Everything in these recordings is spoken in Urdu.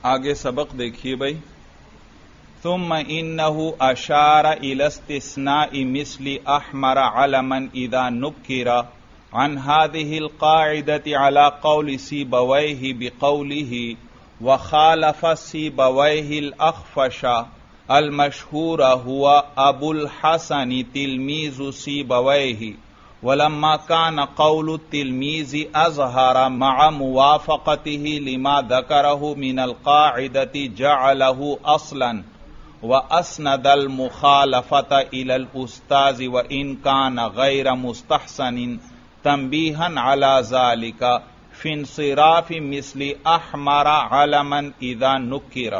آگے سبق دیکھیے بھائی. ثم انه اشار الى استثناء مثل احمر علما اذا نكر عن هذه القاعدة على قول سيبويه بقوله وخالف سيبويه الاخفش المشهور هو ابو الحسن تلميذ سيبويه ولما كان قول التلميذ أظهر مع موافقته لما ذكره من القاعدة جعله أصلا وأسند المخالفة إلى الأستاذ وإن كان غير مستحسن تنبيها على ذلك في انصراف مثل أحمر علما إذا نكر.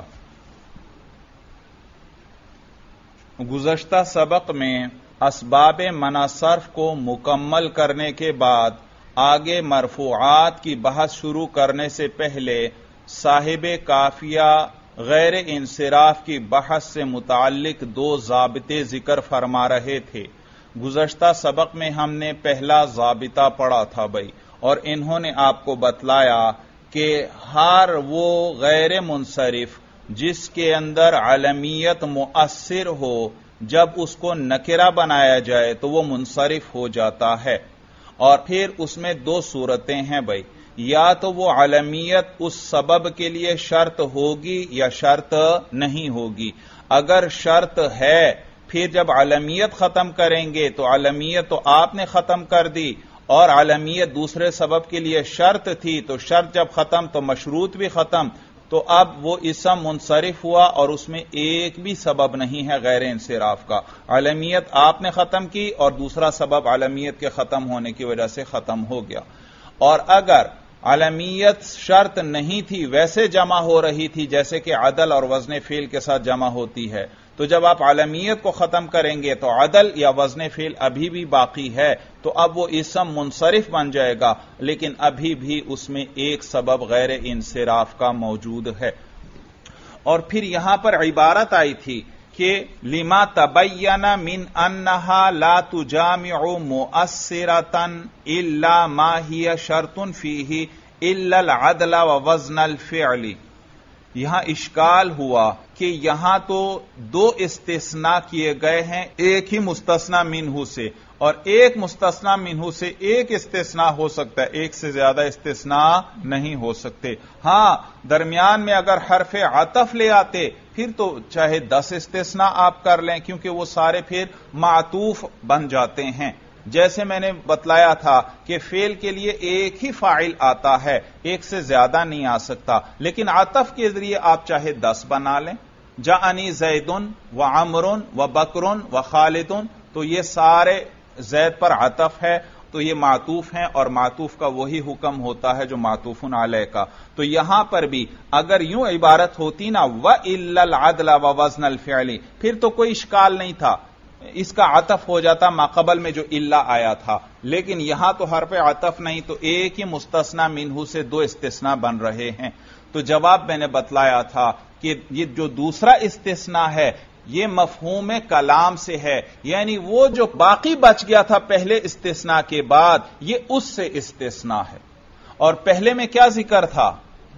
گزشتہ سبق میں اسباب منع صرف کو مکمل کرنے کے بعد آگے مرفوعات کی بحث شروع کرنے سے پہلے صاحب کافیہ غیر انصراف کی بحث سے متعلق دو ضابطے ذکر فرما رہے تھے. گزشتہ سبق میں ہم نے پہلا ضابطہ پڑھا تھا بھائی، اور انہوں نے آپ کو بتلایا کہ ہر وہ غیر منصرف جس کے اندر علمیت مؤثر ہو، جب اس کو نکرہ بنایا جائے تو وہ منصرف ہو جاتا ہے. اور پھر اس میں دو صورتیں ہیں بھائی، یا تو وہ علمیت اس سبب کے لیے شرط ہوگی یا شرط نہیں ہوگی. اگر شرط ہے پھر جب علمیت ختم کریں گے تو علمیت تو آپ نے ختم کر دی، اور علمیت دوسرے سبب کے لیے شرط تھی، تو شرط جب ختم تو مشروط بھی ختم. تو اب وہ اسم منصرف ہوا اور اس میں ایک بھی سبب نہیں ہے غیر انصراف کا. علمیت آپ نے ختم کی اور دوسرا سبب علمیت کے ختم ہونے کی وجہ سے ختم ہو گیا. اور اگر علمیت شرط نہیں تھی، ویسے جمع ہو رہی تھی جیسے کہ عدل اور وزن فعل کے ساتھ جمع ہوتی ہے، تو جب آپ علمیت کو ختم کریں گے تو عدل یا وزن فعل ابھی بھی باقی ہے، تو اب وہ اسم منصرف بن جائے گا، لیکن ابھی بھی اس میں ایک سبب غیر انصراف کا موجود ہے. اور پھر یہاں پر عبارت آئی تھی کہ لما تبین من انہا لا تجامع مؤثرۃ الا ما ہی شرط فیہ الا العدل ووزن الفعل. یہاں اشکال ہوا کہ یہاں تو دو استثناء کیے گئے ہیں ایک ہی مستثنی منہ سے، اور ایک مستثنی منہ سے ایک استثناء ہو سکتا ہے، ایک سے زیادہ استثناء نہیں ہو سکتے. ہاں درمیان میں اگر حرف عطف لے آتے پھر تو چاہے 10 استثناء آپ کر لیں، کیونکہ وہ سارے پھر معطوف بن جاتے ہیں. جیسے میں نے بتلایا تھا کہ فعل کے لیے ایک ہی فاعل آتا ہے، ایک سے زیادہ نہیں آ سکتا، لیکن عطف کے ذریعے آپ چاہے 10 بنا لیں. جاءنی زید و عمر و بکر و خالد، تو یہ سارے زید پر عطف ہے تو یہ معطوف ہیں، اور معطوف کا وہی حکم ہوتا ہے جو معطوف علیہ کا. تو یہاں پر بھی اگر یوں عبارت ہوتی نا وَإِلَّا الْعَدْلَ وَوَزْنَ الْفِعْلِ، پھر تو کوئی اشکال نہیں تھا، اس کا عطف ہو جاتا ماقبل میں جو الا آیا تھا. لیکن یہاں تو حرف عطف نہیں، تو ایک ہی مستثنی منہ سے دو استثناء بن رہے ہیں. تو جواب میں نے بتلایا تھا کہ یہ جو دوسرا استثناء ہے یہ مفہوم کلام سے ہے، یعنی وہ جو باقی بچ گیا تھا پہلے استثناء کے بعد یہ اس سے استثناء ہے. اور پہلے میں کیا ذکر تھا؟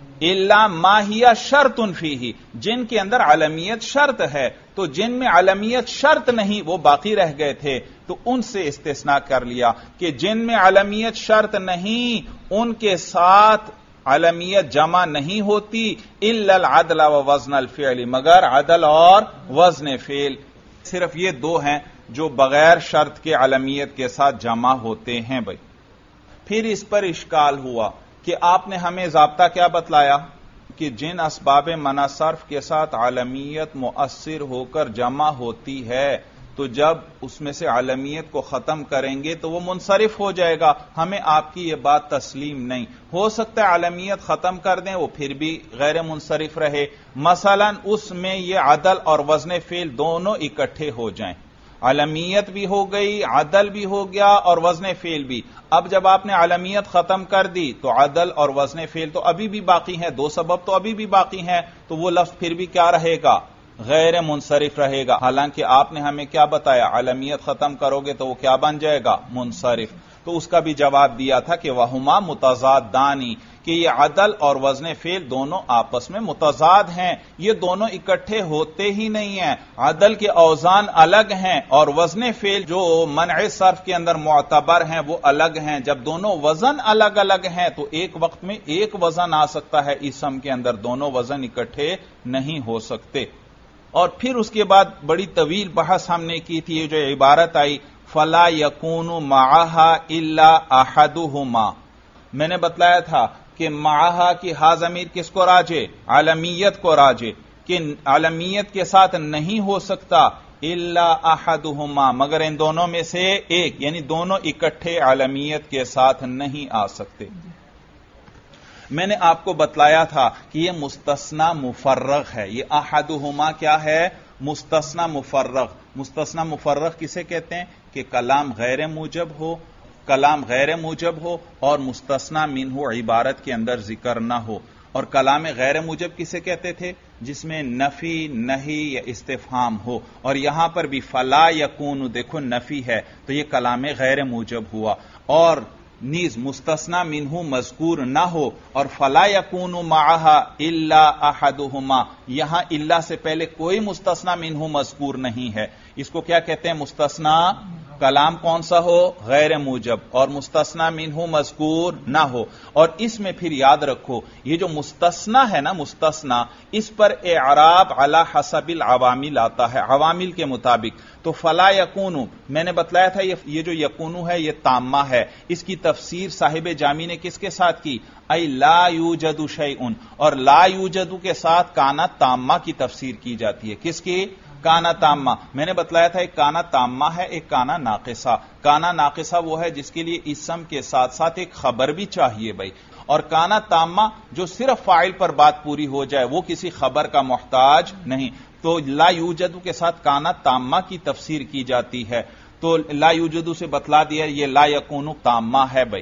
الا ما ہی شرط فیہ، جن کے اندر علمیت شرط ہے، تو جن میں علمیت شرط نہیں وہ باقی رہ گئے تھے، تو ان سے استثناء کر لیا کہ جن میں علمیت شرط نہیں ان کے ساتھ علمیت جمع نہیں ہوتی الا العدل ووزن الفعل، مگر عدل اور وزن فعل. صرف یہ دو ہیں جو بغیر شرط کے علمیت کے ساتھ جمع ہوتے ہیں بھائی. پھر اس پر اشکال ہوا کہ آپ نے ہمیں ضابطہ کیا بتلایا کہ جن اسباب منع صرف کے ساتھ علمیت مؤثر ہو کر جمع ہوتی ہے تو جب اس میں سے علمیت کو ختم کریں گے تو وہ منصرف ہو جائے گا. ہمیں آپ کی یہ بات تسلیم نہیں. ہو سکتا ہے علمیت ختم کر دیں وہ پھر بھی غیر منصرف رہے، مثلا اس میں یہ عدل اور وزن فعل دونوں اکٹھے ہو جائیں، علمیت بھی ہو گئی، عدل بھی ہو گیا اور وزن فعل بھی. اب جب آپ نے علمیت ختم کر دی تو عدل اور وزن فعل تو ابھی بھی باقی ہیں، دو سبب تو ابھی بھی باقی ہیں، تو وہ لفظ پھر بھی کیا رہے گا؟ غیر منصرف رہے گا. حالانکہ آپ نے ہمیں کیا بتایا؟ علمیت ختم کرو گے تو وہ کیا بن جائے گا؟ منصرف. تو اس کا بھی جواب دیا تھا کہ وہما متضادانی، کہ یہ عدل اور وزن فعل دونوں آپس میں متضاد ہیں، یہ دونوں اکٹھے ہوتے ہی نہیں ہیں۔ عدل کے اوزان الگ ہیں اور وزن فعل جو منع صرف کے اندر معتبر ہیں وہ الگ ہیں۔ جب دونوں وزن الگ الگ ہیں تو ایک وقت میں ایک وزن آ سکتا ہے اسم کے اندر، دونوں وزن اکٹھے نہیں ہو سکتے۔ اور پھر اس کے بعد بڑی طویل بحث ہم نے کی تھی، جو عبارت آئی فلا یکون معہا الا احدہما، میں نے بتلایا تھا کہ معہا کی ہا ضمیر کس کو راجع؟ عالمیت کو راجع، کہ عالمیت کے ساتھ نہیں ہو سکتا الا احدہما، مگر ان دونوں میں سے ایک، یعنی دونوں اکٹھے عالمیت کے ساتھ نہیں آ سکتے۔ میں نے آپ کو بتلایا تھا کہ یہ مستثنی مفرغ ہے، یہ احدہما کیا ہے؟ مستثنی مفرغ۔ مستثنی مفرغ کسے کہتے ہیں؟ کہ کلام غیر موجب ہو، کلام غیر موجب ہو اور مستثنی منہ عبارت کے اندر ذکر نہ ہو۔ اور کلام غیر موجب کسے کہتے تھے؟ جس میں نفی، نہی یا استفہام ہو، اور یہاں پر بھی فلا یکون، دیکھو نفی ہے تو یہ کلام غیر موجب ہوا۔ اور نیز مستثنی منہ مذکور نہ ہو، اور فلا یکون معہا الا احدہما، یہاں الا سے پہلے کوئی مستثنی منہ مذکور نہیں ہے۔ اس کو کیا کہتے ہیں؟ مستثنی کلام کون سا ہو؟ غیر موجب، اور مستثنی منہ مذکور نہ ہو۔ اور اس میں پھر یاد رکھو یہ جو مستثنی ہے نا، مستثنی، اس پر اعراب علی حسب العوامل آتا ہے، عوامل کے مطابق۔ تو فلا یکون، میں نے بتلایا تھا یہ جو یکون ہے یہ تامہ ہے، اس کی تفسیر صاحب جامی نے کس کے ساتھ کی؟ ای لا یوجد شیء، اور لا یوجد کے ساتھ کانا تامہ کی تفسیر کی جاتی ہے۔ کس کی؟ کانا تامہ۔ میں نے بتلایا تھا ایک کانا تامہ ہے، ایک کانا ناقصہ۔ کانا ناقصہ وہ ہے جس کے لیے اسم کے ساتھ ساتھ ایک خبر بھی چاہیے بھائی، اور کانا تامہ جو صرف فاعل پر بات پوری ہو جائے، وہ کسی خبر کا محتاج نہیں۔ تو لا یوجد کے ساتھ کانا تامہ کی تفسیر کی جاتی ہے۔ تو لا یوجد سے بتلا دیا یہ لا یکون تامہ ہے بھائی۔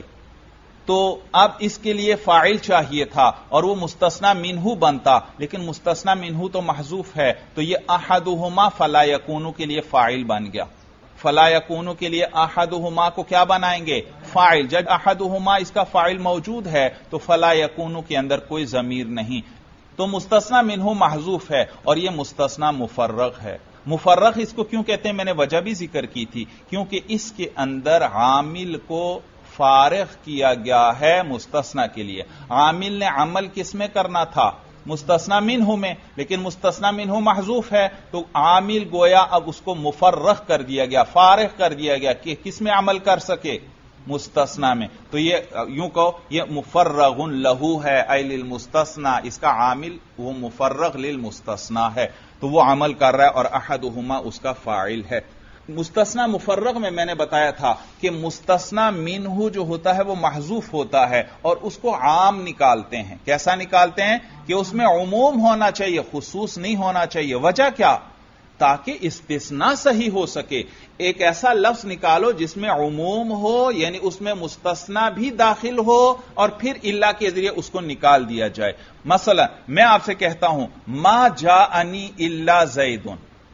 تو اب اس کے لیے فاعل چاہیے تھا اور وہ مستثنی منہ بنتا، لیکن مستثنی منہ تو محذوف ہے، تو یہ احدہما فلا یکون کے لیے فاعل بن گیا۔ فلا یکون کے لیے احدہما کو کیا بنائیں گے؟ فاعل۔ جب احدہما اس کا فاعل موجود ہے تو فلا یکون کے اندر کوئی ضمیر نہیں، تو مستثنی منہ محذوف ہے اور یہ مستثنی مفرغ ہے۔ مفرغ اس کو کیوں کہتے ہیں؟ میں نے وجہ بھی ذکر کی تھی، کیونکہ اس کے اندر عامل کو فارغ کیا گیا ہے مستثنی کے لیے۔ عامل نے عمل کس میں کرنا تھا؟ مستثنی منہ میں، لیکن مستثنی منہ محذوف ہے، تو عامل گویا اب اس کو مفرغ کر دیا گیا، فارغ کر دیا گیا کہ کس میں عمل کر سکے؟ مستثنی میں۔ تو یہ یوں کہو یہ مفرغ لہو ہے، اے للمستثنی، اس کا عامل وہ مفرغ للمستثنی ہے، تو وہ عمل کر رہا ہے اور احدہما اس کا فاعل ہے۔ مستثنی مفرغ میں نے بتایا تھا کہ مستثنی منہ جو ہوتا ہے وہ محذوف ہوتا ہے اور اس کو عام نکالتے ہیں۔ کیسا نکالتے ہیں؟ کہ اس میں عموم ہونا چاہیے، خصوص نہیں ہونا چاہیے۔ وجہ کیا؟ تاکہ استثناء صحیح ہو سکے۔ ایک ایسا لفظ نکالو جس میں عموم ہو، یعنی اس میں مستثنیٰ بھی داخل ہو اور پھر الا کے ذریعے اس کو نکال دیا جائے۔ مثلا میں آپ سے کہتا ہوں ما جاءنی الا زید،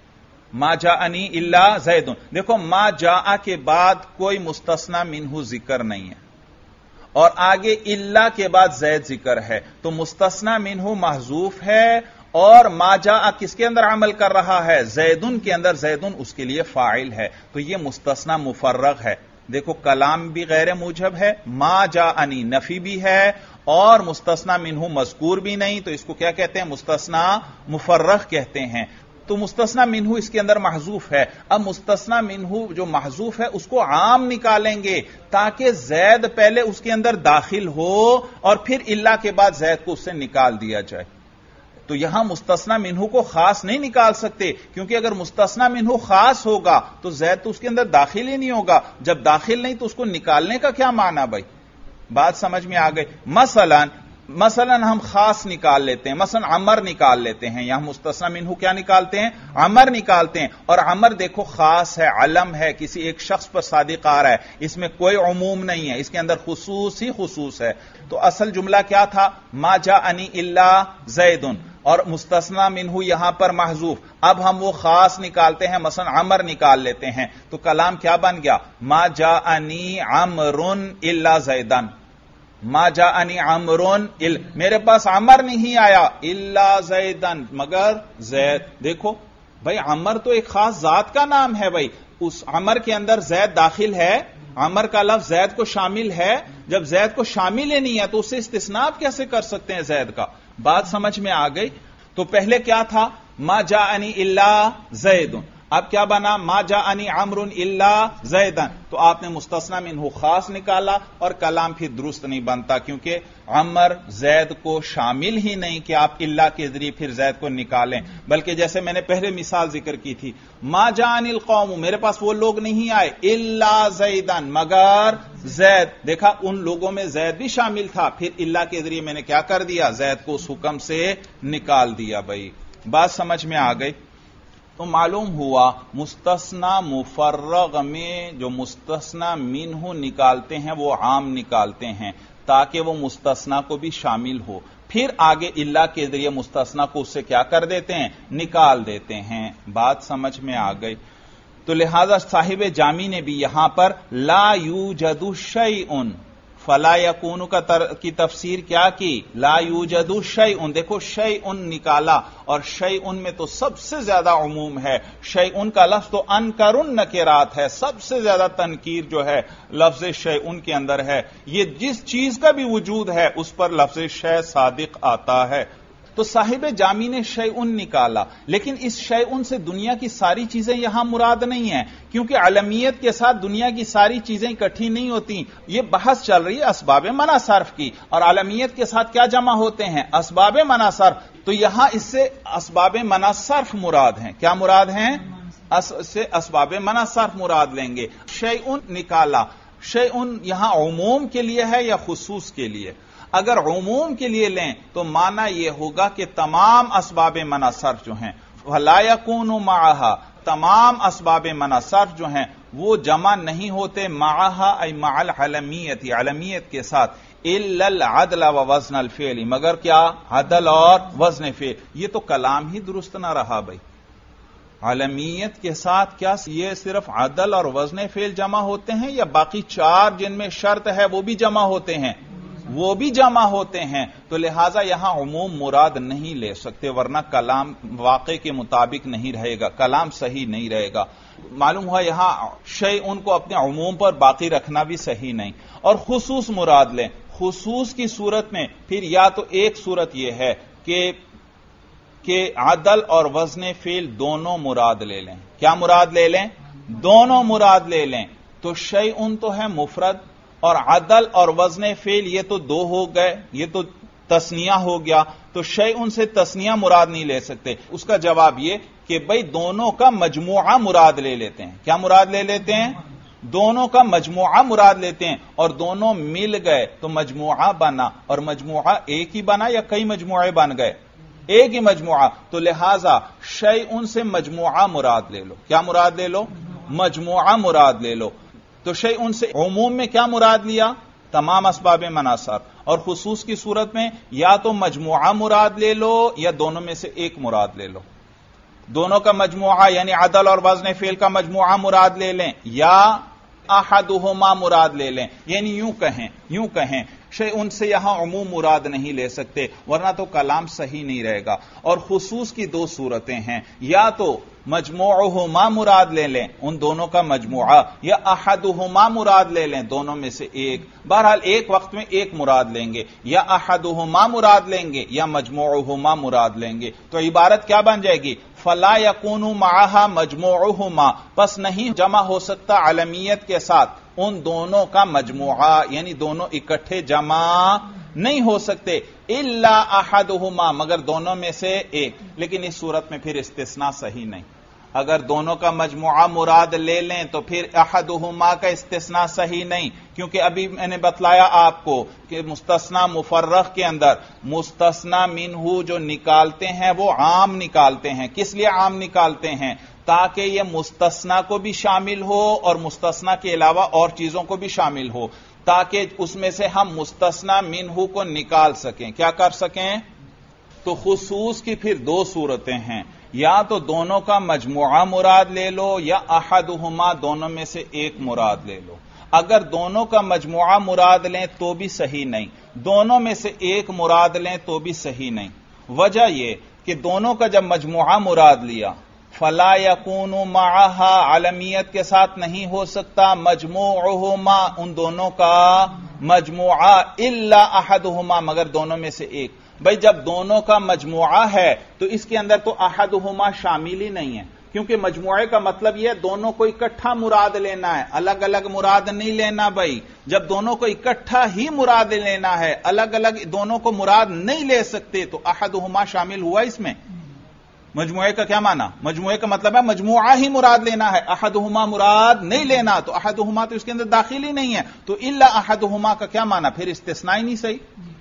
ما جاءنی الا زید، دیکھو ما جاء کے بعد کوئی مستثنیٰ منہ ذکر نہیں ہے اور آگے الا کے بعد زید ذکر ہے، تو مستثنیٰ منہ محذوف ہے اور ما جاء کس کے اندر عمل کر رہا ہے؟ زیدن کے اندر، زیدن اس کے لیے فاعل ہے، تو یہ مستثنیٰ مفرغ ہے۔ دیکھو کلام بھی غیر موجب ہے، ما جاءنی نفی بھی ہے اور مستثنیٰ منہ مذکور بھی نہیں، تو اس کو کیا کہتے ہیں؟ مستثنیٰ مفرغ کہتے ہیں۔ تو مستثنیٰ منہ اس کے اندر محذوف ہے۔ اب مستثنیٰ منہ جو محذوف ہے اس کو عام نکالیں گے تاکہ زید پہلے اس کے اندر داخل ہو اور پھر الا کے بعد زید کو اس سے نکال دیا جائے۔ تو یہاں مستثنیٰ منہ کو خاص نہیں نکال سکتے، کیونکہ اگر مستثنیٰ منہ خاص ہوگا تو زید تو اس کے اندر داخل ہی نہیں ہوگا، جب داخل نہیں تو اس کو نکالنے کا کیا معنی بھائی؟ بات سمجھ میں آ گئی؟ مثلا ہم خاص نکال لیتے ہیں، مثلا عمر نکال لیتے ہیں، یہاں مستثنیٰ منہ کیا نکالتے ہیں؟ عمر نکالتے ہیں، اور عمر دیکھو خاص ہے، علم ہے، کسی ایک شخص پر صادق آ رہا ہے، اس میں کوئی عموم نہیں ہے، اس کے اندر خصوص ہی خصوص ہے۔ تو اصل جملہ کیا تھا؟ ما جاءنی الا زید، اور مستثنا منہو یہاں پر محذوف. اب ہم وہ خاص نکالتے ہیں, مثلا عمر نکال لیتے ہیں, تو کلام کیا بن گیا؟ ما جاءنی عمر الا زیدن. ما جاءنی عمر میرے پاس عمر نہیں آیا الا زیدن, مگر زید. دیکھو بھائی عمر تو ایک خاص ذات کا نام ہے بھائی, اس عمر کے اندر زید داخل ہے, عمر کا لفظ زید کو شامل ہے. جب زید کو شامل ہی نہیں ہے تو اسے استثناء آپ کیسے کر سکتے ہیں زید کا؟ بات سمجھ میں آ گئی؟ تو پہلے کیا تھا؟ ما جاءنی الا زید. اب کیا بنا؟ ما جاءنی عمر الا زیدن. تو آپ نے مستثنی منہ خاص نکالا اور کلام پھر درست نہیں بنتا, کیونکہ عمر زید کو شامل ہی نہیں کہ آپ الا کے ذریعے پھر زید کو نکالیں. بلکہ جیسے میں نے پہلے مثال ذکر کی تھی, ما جاءنی القوم, میرے پاس وہ لوگ نہیں آئے, الا زیدن, مگر زید. دیکھا ان لوگوں میں زید بھی شامل تھا, پھر الا کے ذریعے میں نے کیا کر دیا؟ زید کو اس حکم سے نکال دیا. بھائی بات سمجھ میں آ گئی؟ تو معلوم ہوا مستثنا مفرغ میں جو مستثنا منہ نکالتے ہیں وہ عام نکالتے ہیں تاکہ وہ مستثنا کو بھی شامل ہو, پھر آگے الا کے ذریعے مستثنا کو اس سے کیا کر دیتے ہیں؟ نکال دیتے ہیں. بات سمجھ میں آ گئی؟ تو لہذا صاحب جامی نے بھی یہاں پر لا یوجد شیء فلا یکون کی تفسیر کیا کی؟ لا یوجد شیء. دیکھو شیء نکالا, اور شیء میں تو سب سے زیادہ عموم ہے. شیء کا لفظ تو انکر النکرات ہے, سب سے زیادہ تنکیر جو ہے لفظ شیء کے اندر ہے. یہ جس چیز کا بھی وجود ہے اس پر لفظ شیء صادق آتا ہے. تو صاحب جامی نے شیء نکالا, لیکن اس شیء سے دنیا کی ساری چیزیں یہاں مراد نہیں ہیں, کیونکہ علمیت کے ساتھ دنیا کی ساری چیزیں اکٹھی نہیں ہوتی. یہ بحث چل رہی ہے اسباب منع صرف کی, اور علمیت کے ساتھ کیا جمع ہوتے ہیں؟ اسباب منع صرف. تو یہاں اس سے اسباب منع صرف مراد ہیں. کیا مراد ہیں؟ سے اسباب منع صرف مراد لیں گے. شیء نکالا, شیء یہاں عموم کے لیے ہے یا خصوص کے لیے؟ اگر عموم کے لیے لیں تو معنی یہ ہوگا کہ تمام اسباب منع صرف جو ہیں وَلَا يَكُونُ مَعَهَا, تمام اسباب منع صرف جو ہیں وہ جمع نہیں ہوتے معها ای مع العلمیت, علمیت کے ساتھ, الا العدل ووزن الفعل, مگر کیا؟ عدل اور وزن فعل. یہ تو کلام ہی درست نہ رہا بھائی. علمیت کے ساتھ کیا یہ صرف عدل اور وزن فعل جمع ہوتے ہیں, یا باقی چار جن میں شرط ہے وہ بھی جمع ہوتے ہیں؟ وہ بھی جمع ہوتے ہیں. تو لہٰذا یہاں عموم مراد نہیں لے سکتے, ورنہ کلام واقع کے مطابق نہیں رہے گا, کلام صحیح نہیں رہے گا. معلوم ہوا یہاں شیء ان کو اپنے عموم پر باقی رکھنا بھی صحیح نہیں. اور خصوص مراد لیں, خصوص کی صورت میں پھر یا تو ایک صورت یہ ہے کہ عدل اور وزن فعل دونوں مراد لے لیں. کیا مراد لے لیں؟ دونوں مراد لے لیں. تو شیء ان تو ہے مفرد, اور عدل اور وزن فعل یہ تو دو ہو گئے, یہ تو تثنیہ ہو گیا. تو شیء ان سے تثنیہ مراد نہیں لے سکتے. اس کا جواب یہ کہ بھئی دونوں کا مجموعہ مراد لے لیتے ہیں. کیا مراد لے لیتے ہیں؟ دونوں کا مجموعہ مراد لیتے ہیں, اور دونوں مل گئے تو مجموعہ بنا. اور مجموعہ ایک ہی بنا یا کئی مجموعے بن گئے؟ ایک ہی مجموعہ. تو لہذا شیء ان سے مجموعہ مراد لے لو. کیا مراد لے لو؟ مجموعہ مراد لے لو. تو شیء ان سے عموم میں کیا مراد لیا؟ تمام اسباب منع صرف. اور خصوص کی صورت میں یا تو مجموعہ مراد لے لو یا دونوں میں سے ایک مراد لے لو. دونوں کا مجموعہ یعنی عدل اور وزن فعل کا مجموعہ مراد لے لیں, یا احدہما مراد لے لیں. یعنی یوں کہیں شیء ان سے یہاں عموم مراد نہیں لے سکتے, ورنہ تو کلام صحیح نہیں رہے گا. اور خصوص کی دو صورتیں ہیں, یا تو مجموعہما مراد لے لیں, ان دونوں کا مجموعہ, یا احدہما مراد لے لیں, دونوں میں سے ایک. بہرحال ایک وقت میں ایک مراد لیں گے, یا احدہما مراد لیں گے یا مجموعہما مراد لیں گے. تو عبارت کیا بن جائے گی؟ فلا یکون معها مجموعہما, پس نہیں جمع ہو سکتا علمیت کے ساتھ ان دونوں کا مجموعہ, یعنی دونوں اکٹھے جمع نہیں ہو سکتے. الا احدہما, مگر دونوں میں سے ایک. لیکن اس صورت میں پھر استثناء صحیح نہیں. اگر دونوں کا مجموعہ مراد لے لیں تو پھر احدہما کا استثناء صحیح نہیں, کیونکہ ابھی میں نے بتلایا آپ کو کہ مستثنا مفرغ کے اندر مستثنا منہ جو نکالتے ہیں وہ عام نکالتے ہیں. کس لیے عام نکالتے ہیں؟ تاکہ یہ مستثنا کو بھی شامل ہو اور مستثنا کے علاوہ اور چیزوں کو بھی شامل ہو, تاکہ اس میں سے ہم مستثنا منہ کو نکال سکیں. کیا کر سکیں؟ تو خصوص کی پھر دو صورتیں ہیں، یا تو دونوں کا مجموعہ مراد لے لو یا احدہما دونوں میں سے ایک مراد لے لو۔ اگر دونوں کا مجموعہ مراد لیں تو بھی صحیح نہیں، دونوں میں سے ایک مراد لیں تو بھی صحیح نہیں۔ وجہ یہ کہ دونوں کا جب مجموعہ مراد لیا فلا یکون معہا علمیت کے ساتھ نہیں ہو سکتا مجموعہما ان دونوں کا مجموعہ الا احدہما مگر دونوں میں سے ایک۔ بھئی جب دونوں کا مجموعہ ہے تو اس کے اندر تو احدہما شامل ہی نہیں ہے، کیونکہ مجموعے کا مطلب یہ ہے دونوں کو اکٹھا مراد لینا ہے، الگ الگ مراد نہیں لینا۔ بھائی جب دونوں کو اکٹھا ہی مراد لینا ہے، الگ الگ دونوں کو مراد نہیں لے سکتے، تو احدہما شامل ہوا اس میں۔ مجموعے کا کیا معنی؟ مجموعے کا مطلب ہے مجموعہ ہی مراد لینا ہے، احدہما مراد نہیں لینا، تو احدہما تو اس کے اندر داخل ہی نہیں ہے، تو الا احدہما کا کیا معنی؟ پھر استثناء ہی نہیں صحیح۔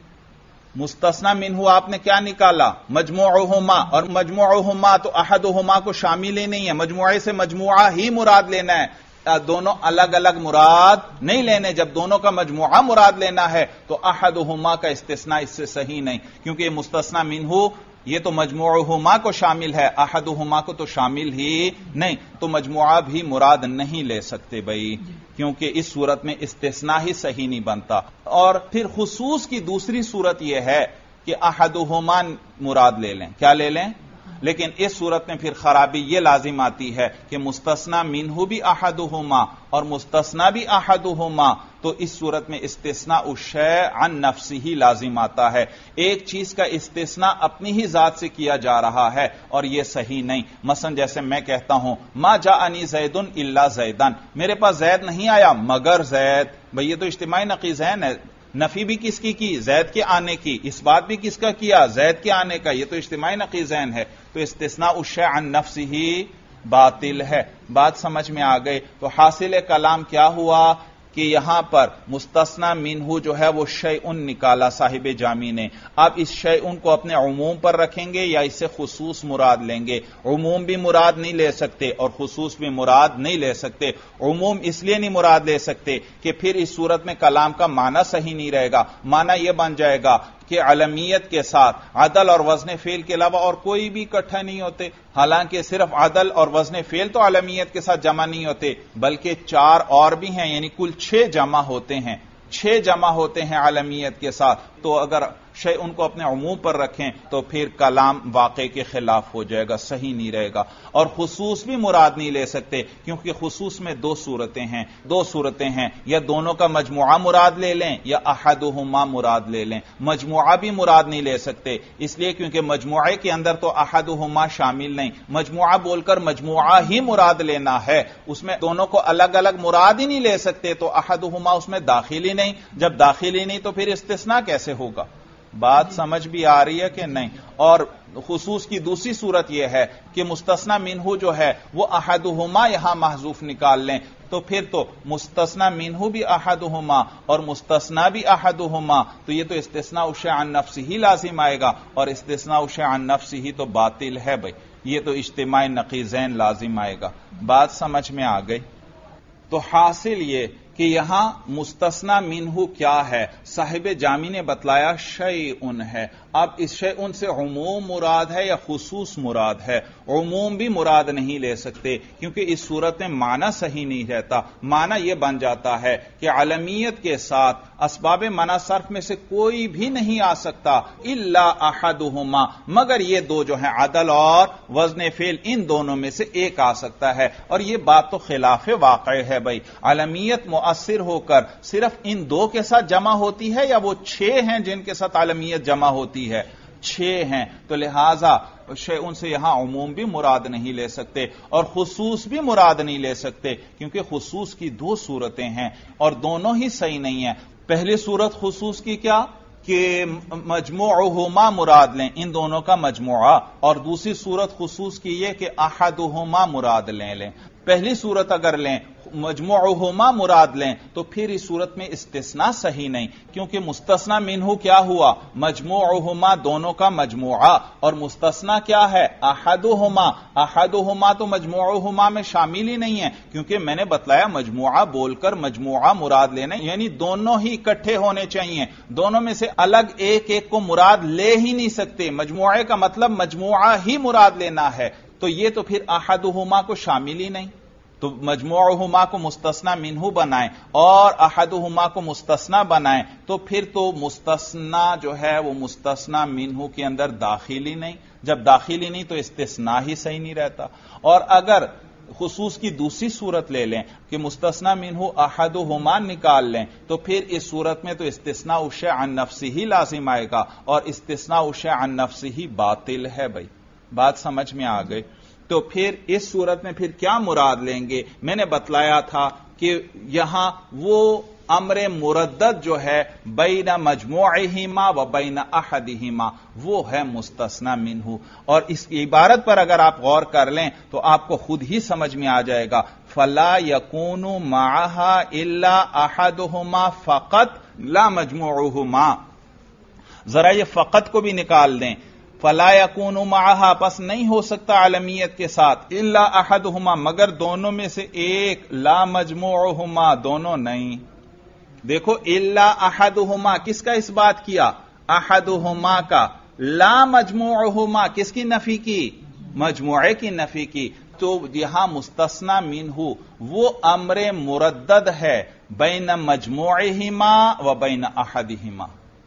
مستثنی منہ آپ نے کیا نکالا؟ مجموعہما، اور مجموعہما تو احدہما کو شامل ہی نہیں ہے، مجموعے سے مجموعہ ہی مراد لینا ہے، دونوں الگ الگ مراد نہیں لینے۔ جب دونوں کا مجموعہ مراد لینا ہے تو احدہما کا استثناء اس سے صحیح نہیں، کیونکہ یہ مستثنی منہ یہ تو مجموعہما کو شامل ہے، احدہما کو تو شامل ہی نہیں، تو مجموعہ بھی مراد نہیں لے سکتے بھائی، کیونکہ اس صورت میں استثناء ہی صحیح نہیں بنتا۔ اور پھر خصوص کی دوسری صورت یہ ہے کہ احدہما مراد لے لیں، کیا لے لیں؟ لیکن اس صورت میں پھر خرابی یہ لازم آتی ہے کہ مستثنی منہ بھی احدہما اور مستثنی بھی احدہما، تو اس صورت میں استثناء الشیء عن نفسہ لازم آتا ہے، ایک چیز کا استثناء اپنی ہی ذات سے کیا جا رہا ہے اور یہ صحیح نہیں۔ مثلا جیسے میں کہتا ہوں ما جاءنی زید الا زیدن، میرے پاس زید نہیں آیا مگر زید، بھئی یہ تو اجتماعی نقیضین ہے، نفی بھی کس کی زید کے آنے کی، اس بات بھی کس کا کیا؟ زید کے آنے کا، یہ تو اجتماعی نقیضین ہے، تو استثناء الشیء عن نفسہ باطل ہے۔ بات سمجھ میں آ گئی؟ تو حاصل کلام کیا ہوا کہ یہاں پر مستثنی منہ جو ہے وہ شیء نکالا صاحب جامی نے، اب اس شیء کو اپنے عموم پر رکھیں گے یا اس سے خصوص مراد لیں گے؟ عموم بھی مراد نہیں لے سکتے اور خصوص بھی مراد نہیں لے سکتے۔ عموم اس لیے نہیں مراد لے سکتے کہ پھر اس صورت میں کلام کا معنی صحیح نہیں رہے گا، معنی یہ بن جائے گا کہ علمیت کے ساتھ عدل اور وزن فعل کے علاوہ اور کوئی بھی اکٹھا نہیں ہوتے، حالانکہ صرف عدل اور وزن فعل تو علمیت کے ساتھ جمع نہیں ہوتے بلکہ 4 اور بھی ہیں، یعنی کل 6 جمع ہوتے ہیں، 6 جمع ہوتے ہیں علمیت کے ساتھ۔ تو اگر شیء ان کو اپنے عموم پر رکھیں تو پھر کلام واقع کے خلاف ہو جائے گا، صحیح نہیں رہے گا۔ اور خصوص بھی مراد نہیں لے سکتے، کیونکہ خصوص میں دو صورتیں ہیں، یا دونوں کا مجموعہ مراد لے لیں یا احدہما مراد لے لیں۔ مجموعہ بھی مراد نہیں لے سکتے، اس لیے کیونکہ مجموعے کے اندر تو احدہما شامل نہیں، مجموعہ بول کر مجموعہ ہی مراد لینا ہے، اس میں دونوں کو الگ الگ مراد ہی نہیں لے سکتے، تو احدہما اس میں داخل ہی نہیں، جب داخل ہی نہیں تو پھر استثناء کیسے ہوگا؟ بات سمجھ بھی آ رہی ہے کہ نہیں؟ اور خصوص کی دوسری صورت یہ ہے کہ مستثنی منہ جو ہے وہ احدہما یہاں محذوف نکال لیں، تو پھر تو مستثنی منہ بھی احدہما اور مستثنی بھی احدہما، تو یہ تو استثناء الشیء عن نفسہ ہی لازم آئے گا، اور استثناء الشیء عن نفسہ ہی تو باطل ہے بھائی، یہ تو اجتماعی نقیضین لازم آئے گا۔ بات سمجھ میں آ گئی؟ تو حاصل یہ کہ یہاں مستثنی منہ کیا ہے؟ صاحب جامی نے بتلایا شیء ہے۔ اب اس شیء سے عموم مراد ہے یا خصوص مراد ہے؟ عموم بھی مراد نہیں لے سکتے، کیونکہ اس صورت میں معنی صحیح نہیں رہتا۔ معنی یہ بن جاتا ہے کہ علمیت کے ساتھ اسباب منع صرف میں سے کوئی بھی نہیں آ سکتا الا احدہما، مگر یہ دو جو ہیں عدل اور وزن فعل، ان دونوں میں سے ایک آ سکتا ہے، اور یہ بات تو خلاف واقع ہے بھائی۔ علمیت مؤثر ہو کر صرف ان دو کے ساتھ جمع ہوتی ہے یا وہ 6 ہیں جن کے ساتھ عالمیت جمع ہوتی ہے؟ 6 ہیں، تو لہذا شیء سے یہاں عموم بھی مراد نہیں لے سکتے اور خصوص بھی مراد نہیں لے سکتے، کیونکہ خصوص کی 2 صورتیں ہیں اور دونوں ہی صحیح نہیں ہیں۔ پہلی صورت خصوص کی کیا کہ مجموعہما مراد لیں، ان دونوں کا مجموعہ، اور دوسری صورت خصوص کی یہ کہ احدہما مراد لیں۔ پہلی صورت اگر لیں مجموعہما مراد لیں تو پھر اس صورت میں استثناء صحیح نہیں، کیونکہ مستثنی منہ کیا ہوا؟ مجموعہما، دونوں کا مجموعہ، اور مستثنی کیا ہے؟ احدہما۔ احدہما تو مجموعہما میں شامل ہی نہیں ہے، کیونکہ میں نے بتلایا مجموعہ بول کر مجموعہ مراد لینا، یعنی دونوں ہی اکٹھے ہونے چاہیے، دونوں میں سے الگ ایک ایک کو مراد لے ہی نہیں سکتے، مجموعے کا مطلب مجموعہ ہی مراد لینا ہے، تو یہ تو پھر احدہما کو شامل ہی نہیں، تو مجموعہما کو مستثنی منہ بنائیں اور احدہما کو مستثنی بنائیں تو پھر تو مستثنی جو ہے وہ مستثنی منہ کے اندر داخل ہی نہیں، جب داخل ہی نہیں تو استثناء ہی صحیح نہیں رہتا۔ اور اگر خصوص کی دوسری صورت لے لیں کہ مستثنی منہ احدہما نکال لیں تو پھر اس صورت میں تو استثناء الشیء عن نفسہ ہی لازم آئے گا، اور استثناء الشیء عن نفسہ ہی باطل ہے۔ بھائی بات سمجھ میں آ گئی؟ تو پھر اس صورت میں پھر کیا مراد لیں گے؟ میں نے بتلایا تھا کہ یہاں وہ امر مردد جو ہے بین مجموعہما و بین احدہما وہ ہے مستثنی منہ، اور اس کی عبارت پر اگر آپ غور کر لیں تو آپ کو خود ہی سمجھ میں آ جائے گا، فلا یکون معہا الا احدہما فقط لا مجموعہما۔ ذرا یہ فقط کو بھی نکال دیں، فلا یکون معہا، پس نہیں ہو سکتا عالمیت کے ساتھ، الا احدہما، مگر دونوں میں سے ایک، لا مجموعہما، دونوں نہیں۔ دیکھو الا احدہما کس کا اس بات کیا؟ احدہما کا۔ لا مجموعہما کس کی نفی کی؟ مجموعے کی نفی کی۔ تو یہاں مستثنی منہ وہ امر مردد ہے بین مجموعہما و بین احدہما۔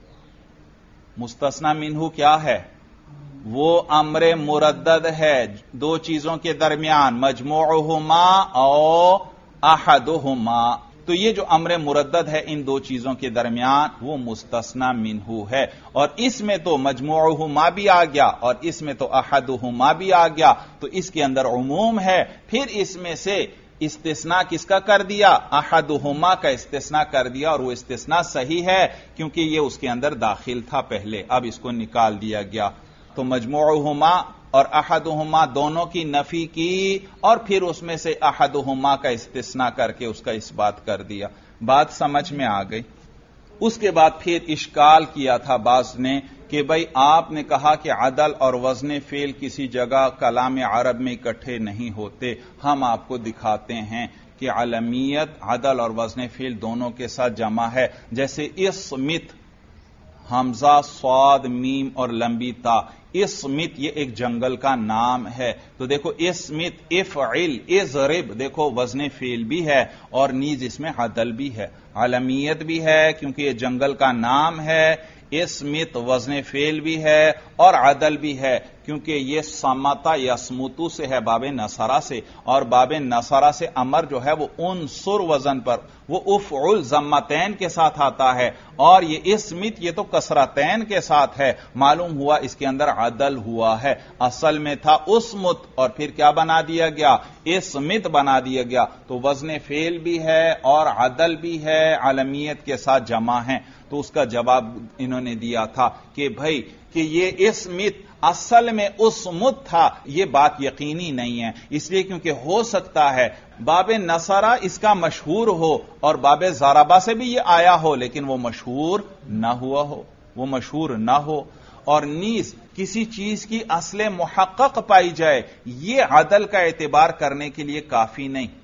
مستثنی منہ کیا ہے؟ وہ امر مردد ہے دو چیزوں کے درمیان، مجموعہما اور احدہما، تو یہ جو امر مردد ہے ان دو چیزوں کے درمیان وہ مستثنی منہ ہے، اور اس میں تو مجموعہما بھی آ گیا اور اس میں تو احدہما بھی آ گیا، تو اس کے اندر عموم ہے، پھر اس میں سے استثناء کس کا کر دیا؟ احدہما کا استثناء کر دیا، اور وہ استثناء صحیح ہے کیونکہ یہ اس کے اندر داخل تھا پہلے، اب اس کو نکال دیا گیا، تو مجموعہما اور احدہما دونوں کی نفی کی اور پھر اس میں سے احدہما کا استثناء کر کے اس کا اس بات کر دیا۔ بات سمجھ میں آ گئی؟ اس کے بعد پھر اشکال کیا تھا بعض نے کہ بھئی آپ نے کہا کہ عدل اور وزن فعل کسی جگہ کلام عرب میں اکٹھے نہیں ہوتے، ہم آپ کو دکھاتے ہیں کہ علمیت عدل اور وزن فعل دونوں کے ساتھ جمع ہے، جیسے اسمت، حمزہ صاد میم اور لمبی تا، اسمت یہ ایک جنگل کا نام ہے، تو دیکھو اسمت افعل اضرب، دیکھو وزن فعل بھی ہے اور نیز اس میں عدل بھی ہے، علمیت بھی ہے کیونکہ یہ جنگل کا نام ہے، اسمت وزن فعل بھی ہے اور عدل بھی ہے کیونکہ یہ سمتا یسمتو سے ہے باب نصرہ سے، اور باب نصرہ سے امر جو ہے وہ انصر وزن پر وہ افعل ضمتین کے ساتھ آتا ہے، اور یہ اسمت یہ تو کسرتین کے ساتھ ہے، معلوم ہوا اس کے اندر عدل ہوا ہے، اصل میں تھا اسمت اور پھر کیا بنا دیا گیا؟ اسمت بنا دیا گیا، تو وزن فعل بھی ہے اور عدل بھی ہے، علمیت کے ساتھ جمع ہیں، تو اس کا جواب انہوں نے دیا تھا کہ بھائی کہ یہ اسمت اصل میں اسمت تھا، یہ بات یقینی نہیں ہے، اس لیے کیونکہ ہو سکتا ہے باب نصرہ اس کا مشہور ہو اور باب ضربہ سے بھی یہ آیا ہو لیکن وہ مشہور نہ ہوا ہو، وہ مشہور نہ ہو، اور نیز کسی چیز کی اصل محقق پائی جائے یہ عدل کا اعتبار کرنے کے لیے کافی نہیں،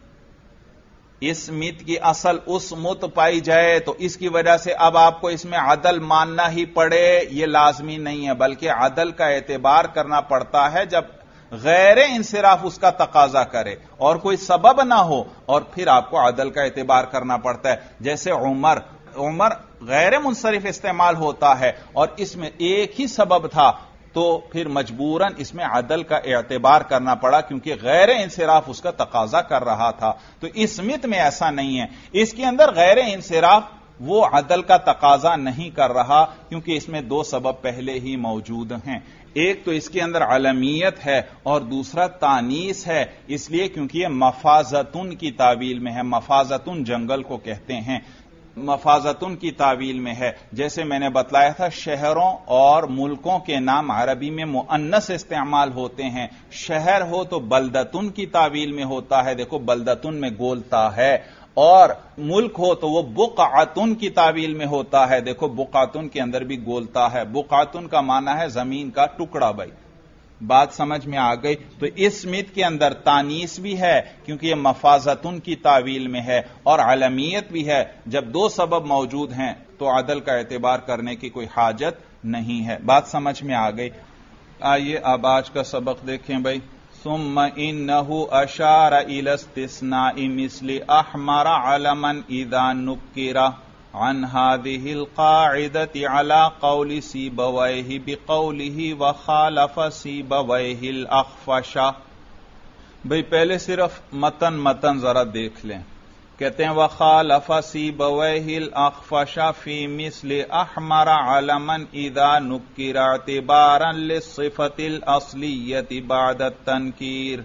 اسمت کی اصل اسمت پائی جائے تو اس کی وجہ سے اب آپ کو اس میں عدل ماننا ہی پڑے، یہ لازمی نہیں ہے، بلکہ عدل کا اعتبار کرنا پڑتا ہے جب غیر انصراف اس کا تقاضا کرے اور کوئی سبب نہ ہو، اور پھر آپ کو عدل کا اعتبار کرنا پڑتا ہے، جیسے عمر غیر منصرف استعمال ہوتا ہے اور اس میں ایک ہی سبب تھا تو پھر مجبوراً اس میں عدل کا اعتبار کرنا پڑا کیونکہ غیر انصراف اس کا تقاضا کر رہا تھا، تو اسمت میں ایسا نہیں ہے، اس کے اندر غیر انصراف وہ عدل کا تقاضا نہیں کر رہا کیونکہ اس میں دو سبب پہلے ہی موجود ہیں، ایک تو اس کے اندر علمیت ہے اور دوسرا تانیث ہے، اس لیے کیونکہ یہ مفازتن کی تعویل میں ہے، مفازتن جنگل کو کہتے ہیں، مفازتن کی تعویل میں ہے. جیسے میں نے بتلایا تھا شہروں اور ملکوں کے نام عربی میں مؤنث استعمال ہوتے ہیں. شہر ہو تو بلدتن کی تعویل میں ہوتا ہے، دیکھو بلدتن میں گولتا ہے، اور ملک ہو تو وہ بقعتن کی تعویل میں ہوتا ہے، دیکھو بقعتن کے اندر بھی گولتا ہے. بقعتن کا معنی ہے زمین کا ٹکڑا. بھائی بات سمجھ میں آ گئی؟ تو اس مت کے اندر تانیث بھی ہے کیونکہ یہ مفازتن کی تعویل میں ہے، اور علمیت بھی ہے. جب دو سبب موجود ہیں تو عدل کا اعتبار کرنے کی کوئی حاجت نہیں ہے. بات سمجھ میں آ گئی؟ آئیے اب آج کا سبق دیکھیں. بھائی ثم انه اشار الى استثناء مثل احمر علما اذا نكر عن هذه القاعدة على قول سيبويه بقوله وخالف سيبويه الأخفش. بھئی پہلے صرف متن ذرا دیکھ لیں. کہتے ہیں وخالف سيبويه الأخفش في مثل احمر علما اذا نكر اعتبارا للصفة الأصلية بعد التنكير.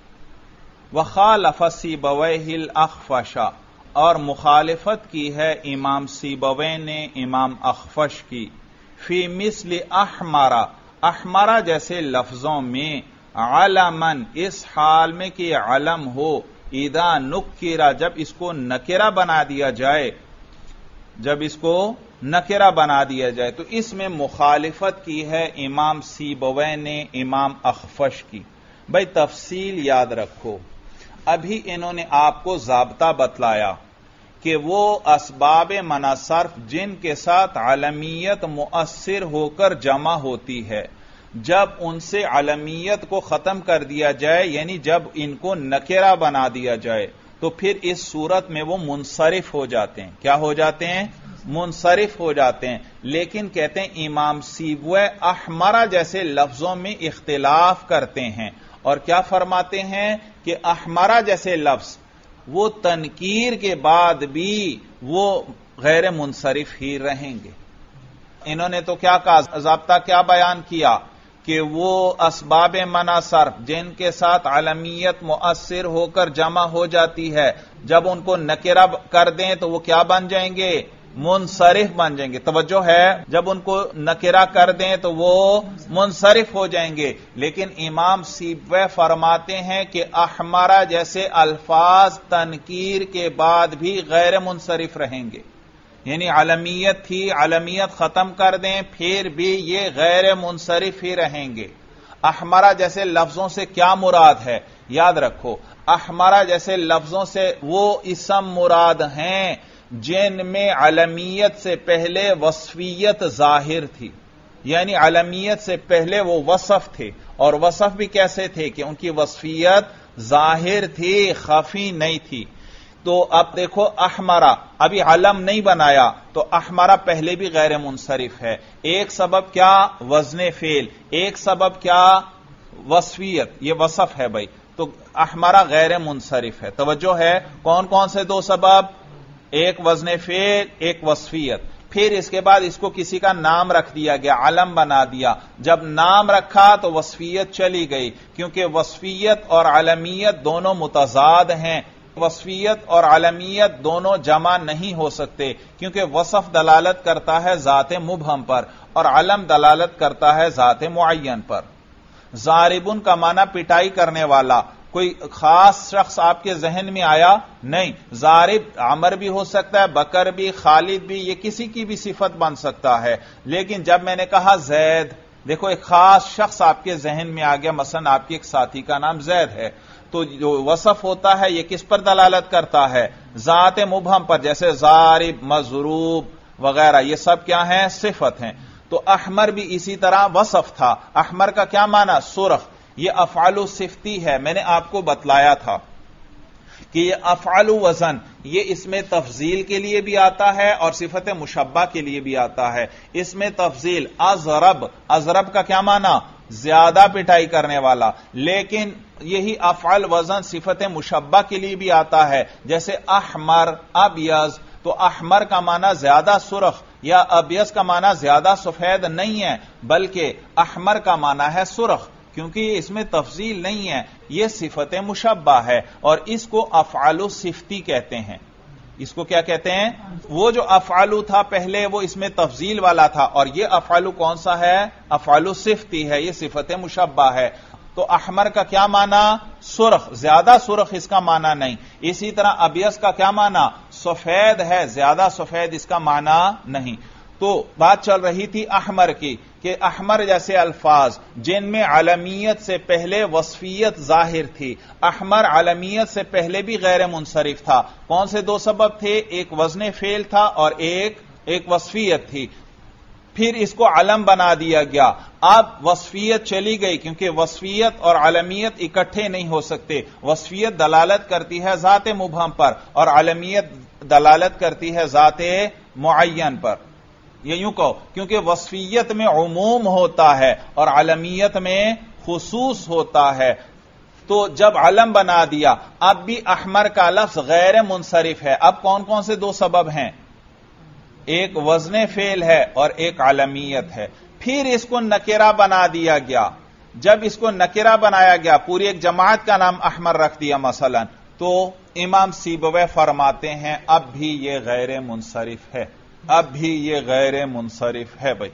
وخالف سيبويه الأخفش، اور مخالفت کی ہے امام سیبوی نے امام اخفش کی. فی مثل احمرا، احمرا جیسے لفظوں میں، علمن اس حال میں کہ علم ہو، اذا نکرا جب اس کو نکرہ بنا دیا جائے، تو اس میں مخالفت کی ہے امام سیبوی نے امام اخفش کی. بھئی تفصیل یاد رکھو، ابھی انہوں نے آپ کو ضابطہ بتلایا کہ وہ اسباب منع صرف جن کے ساتھ علمیت مؤثر ہو کر جمع ہوتی ہے، جب ان سے علمیت کو ختم کر دیا جائے، یعنی جب ان کو نکرہ بنا دیا جائے، تو پھر اس صورت میں وہ منصرف ہو جاتے ہیں. کیا ہو جاتے ہیں؟ منصرف ہو جاتے ہیں. لیکن کہتے ہیں امام سیبوی احمرہ جیسے لفظوں میں اختلاف کرتے ہیں، اور کیا فرماتے ہیں کہ احمرہ جیسے لفظ وہ تنکیر کے بعد بھی وہ غیر منصرف ہی رہیں گے. انہوں نے تو کیا کہا، ضابطہ کیا بیان کیا کہ وہ اسباب منع صرف جن کے ساتھ علمیت مؤثر ہو کر جمع ہو جاتی ہے، جب ان کو نکرہ کر دیں تو وہ کیا بن جائیں گے؟ منصرف بن جائیں گے. توجہ ہے، جب ان کو نکرہ کر دیں تو وہ منصرف ہو جائیں گے. لیکن امام سیبوی فرماتے ہیں کہ احمرہ جیسے الفاظ تنکیر کے بعد بھی غیر منصرف رہیں گے. یعنی علمیت تھی، علمیت ختم کر دیں پھر بھی یہ غیر منصرف ہی رہیں گے. احمرہ جیسے لفظوں سے کیا مراد ہے؟ یاد رکھو، احمرہ جیسے لفظوں سے وہ اسم مراد ہیں جن میں علمیت سے پہلے وصفیت ظاہر تھی. یعنی علمیت سے پہلے وہ وصف تھے، اور وصف بھی کیسے تھے کہ ان کی وصفیت ظاہر تھی، خفی نہیں تھی. تو اب دیکھو احمرہ ابھی علم نہیں بنایا تو احمرہ پہلے بھی غیر منصرف ہے. ایک سبب کیا؟ وزن فعل. ایک سبب کیا؟ وصفیت. یہ وصف ہے بھائی، تو احمرہ غیر منصرف ہے. توجہ ہے، کون کون سے دو سبب؟ ایک وزن فعل، ایک وصفیت. پھر اس کے بعد اس کو کسی کا نام رکھ دیا گیا، علم بنا دیا. جب نام رکھا تو وصفیت چلی گئی، کیونکہ وصفیت اور علمیت دونوں متضاد ہیں. وصفیت اور علمیت دونوں جمع نہیں ہو سکتے، کیونکہ وصف دلالت کرتا ہے ذات مبہم پر اور علم دلالت کرتا ہے ذات معین پر. ضاربن کا معنی پٹائی کرنے والا. کوئی خاص شخص آپ کے ذہن میں آیا؟ نہیں. ضارب عمر بھی ہو سکتا ہے، بکر بھی، خالد بھی، یہ کسی کی بھی صفت بن سکتا ہے. لیکن جب میں نے کہا زید، دیکھو ایک خاص شخص آپ کے ذہن میں آ گیا، مثلا آپ کے ایک ساتھی کا نام زید ہے، تو جو وصف ہوتا ہے یہ کس پر دلالت کرتا ہے؟ ذات مبہم پر. جیسے ضارب، مضروب وغیرہ، یہ سب کیا ہیں؟ صفت ہیں. تو احمر بھی اسی طرح وصف تھا. احمر کا کیا معنی؟ سرخ. یہ افعال صفتی ہے. میں نے آپ کو بتلایا تھا کہ یہ افعال وزن یہ اس میں تفضیل کے لیے بھی آتا ہے اور صفت مشبہ کے لیے بھی آتا ہے. اس میں تفضیل اضرب، اضرب کا کیا معنی؟ زیادہ پٹائی کرنے والا. لیکن یہی افعال وزن صفت مشبہ کے لیے بھی آتا ہے. جیسے احمر، ابیض، تو احمر کا معنی زیادہ سرخ یا ابیض کا معنی زیادہ سفید نہیں ہے، بلکہ احمر کا معنی ہے سرخ، کیونکہ اس میں تفضیل نہیں ہے، یہ صفت مشبہ ہے اور اس کو افعال صفتی کہتے ہیں. اس کو کیا کہتے ہیں؟ وہ جو افعلو تھا پہلے وہ اس میں تفضیل والا تھا، اور یہ افعلو کون سا ہے؟ افعلو صفتی ہے، یہ صفت مشبہ ہے۔ تو احمر کا کیا معنی؟ سرخ، زیادہ سرخ اس کا معنی نہیں۔ اسی طرح ابیض کا کیا معنی؟ سفید ہے، زیادہ سفید اس کا معنی نہیں۔ تو بات چل رہی تھی احمر کی کہ احمر جیسے الفاظ جن میں علمیت سے پہلے وصفیت ظاہر تھی، احمر علمیت سے پہلے بھی غیر منصرف تھا۔ کون سے دو سبب تھے؟ ایک وزن فعل تھا اور ایک وصفیت تھی۔ پھر اس کو علم بنا دیا گیا۔ اب وصفیت چلی گئی کیونکہ وصفیت اور علمیت اکٹھے نہیں ہو سکتے۔ وصفیت دلالت کرتی ہے ذات مبہم پر اور علمیت دلالت کرتی ہے ذات معین پر۔ یہ یوں کہو کیونکہ وصفیت میں عموم ہوتا ہے اور علمیت میں خصوص ہوتا ہے۔ تو جب علم بنا دیا اب بھی احمر کا لفظ غیر منصرف ہے۔ اب کون کون سے دو سبب ہیں؟ ایک وزن فعل ہے اور ایک علمیت ہے۔ پھر اس کو نکرہ بنا دیا گیا۔ جب اس کو نکرہ بنایا گیا، پوری ایک جماعت کا نام احمر رکھ دیا مثلا، تو امام سیبویہ فرماتے ہیں اب بھی یہ غیر منصرف ہے، اب بھی یہ غیر منصرف ہے بھائی۔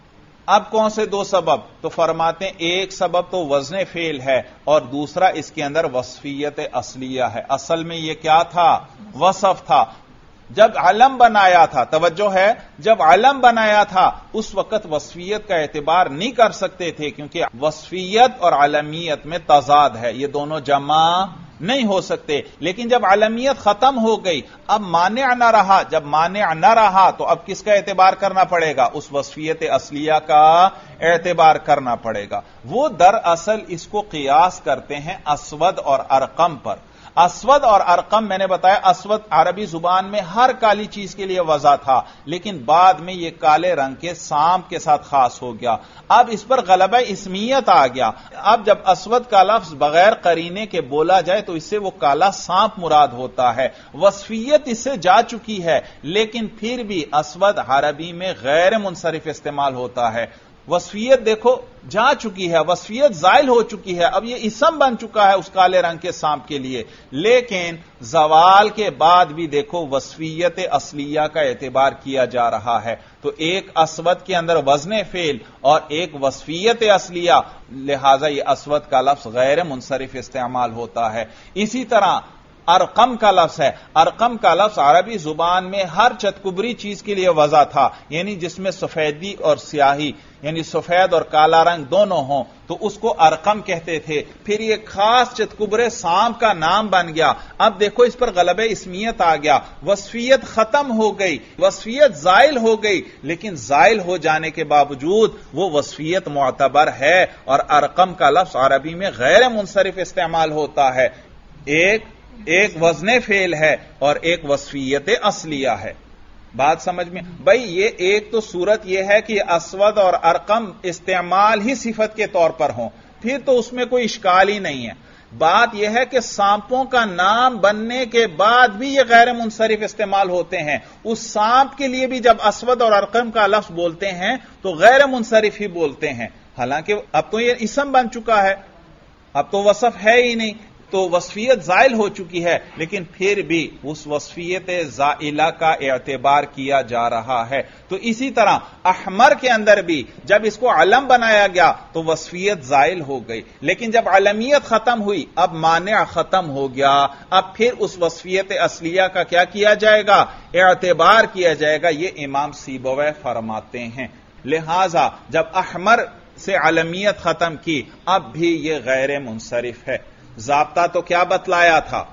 اب کون سے دو سبب؟ تو فرماتے ہیں ایک سبب تو وزن فعل ہے اور دوسرا اس کے اندر وصفیت اصلیہ ہے۔ اصل میں یہ کیا تھا؟ وصف تھا۔ جب علم بنایا تھا، توجہ ہے، جب علم بنایا تھا اس وقت وصفیت کا اعتبار نہیں کر سکتے تھے کیونکہ وصفیت اور علمیت میں تضاد ہے، یہ دونوں جمع نہیں ہو سکتے۔ لیکن جب علمیت ختم ہو گئی اب مانع نہ رہا، جب مانع نہ رہا تو اب کس کا اعتبار کرنا پڑے گا؟ اس وصفیت اصلیہ کا اعتبار کرنا پڑے گا۔ وہ دراصل اس کو قیاس کرتے ہیں اسود اور ارقم پر۔ اسود اور ارقم میں نے بتایا، اسود عربی زبان میں ہر کالی چیز کے لیے وضع تھا، لیکن بعد میں یہ کالے رنگ کے سانپ کے ساتھ خاص ہو گیا۔ اب اس پر غلبہ اسمیت آ گیا۔ اب جب اسود کا لفظ بغیر قرینے کے بولا جائے تو اس سے وہ کالا سانپ مراد ہوتا ہے۔ وصفیت اس سے جا چکی ہے لیکن پھر بھی اسود عربی میں غیر منصرف استعمال ہوتا ہے۔ وصفیت دیکھو جا چکی ہے، وصفیت زائل ہو چکی ہے، اب یہ اسم بن چکا ہے اس کالے رنگ کے سانپ کے لیے، لیکن زوال کے بعد بھی دیکھو وصفیت اصلیہ کا اعتبار کیا جا رہا ہے۔ تو ایک اسود کے اندر وزن فعل اور ایک وصفیت اصلیہ، لہذا یہ اسود کا لفظ غیر منصرف استعمال ہوتا ہے۔ اسی طرح ارقم کا لفظ ہے، ارقم کا لفظ عربی زبان میں ہر چتکبری چیز کے لیے وضع تھا، یعنی جس میں سفیدی اور سیاہی، یعنی سفید اور کالا رنگ دونوں ہوں تو اس کو ارقم کہتے تھے۔ پھر یہ خاص چتکبرے سانپ کا نام بن گیا۔ اب دیکھو اس پر غلبہ اسمیت آ گیا، وصفیت ختم ہو گئی، وصفیت زائل ہو گئی، لیکن زائل ہو جانے کے باوجود وہ وصفیت معتبر ہے اور ارقم کا لفظ عربی میں غیر منصرف استعمال ہوتا ہے۔ ایک وزن فعل ہے اور ایک وصفیت اصلیہ ہے۔ بات سمجھ میں؟ بھائی یہ ایک تو صورت یہ ہے کہ اسود اور ارقم استعمال ہی صفت کے طور پر ہوں، پھر تو اس میں کوئی اشکال ہی نہیں ہے۔ بات یہ ہے کہ سانپوں کا نام بننے کے بعد بھی یہ غیر منصرف استعمال ہوتے ہیں۔ اس سانپ کے لیے بھی جب اسود اور ارقم کا لفظ بولتے ہیں تو غیر منصرف ہی بولتے ہیں، حالانکہ اب تو یہ اسم بن چکا ہے، اب تو وصف ہے ہی نہیں، تو وصفیت زائل ہو چکی ہے، لیکن پھر بھی اس وصفیت زائلہ کا اعتبار کیا جا رہا ہے۔ تو اسی طرح احمر کے اندر بھی جب اس کو علم بنایا گیا تو وصفیت زائل ہو گئی، لیکن جب علمیت ختم ہوئی اب مانع ختم ہو گیا، اب پھر اس وصفیت اصلیہ کا کیا کیا جائے گا؟ اعتبار کیا جائے گا، یہ امام سیبویہ فرماتے ہیں۔ لہذا جب احمر سے علمیت ختم کی اب بھی یہ غیر منصرف ہے۔ ضابطہ تو کیا بتلایا تھا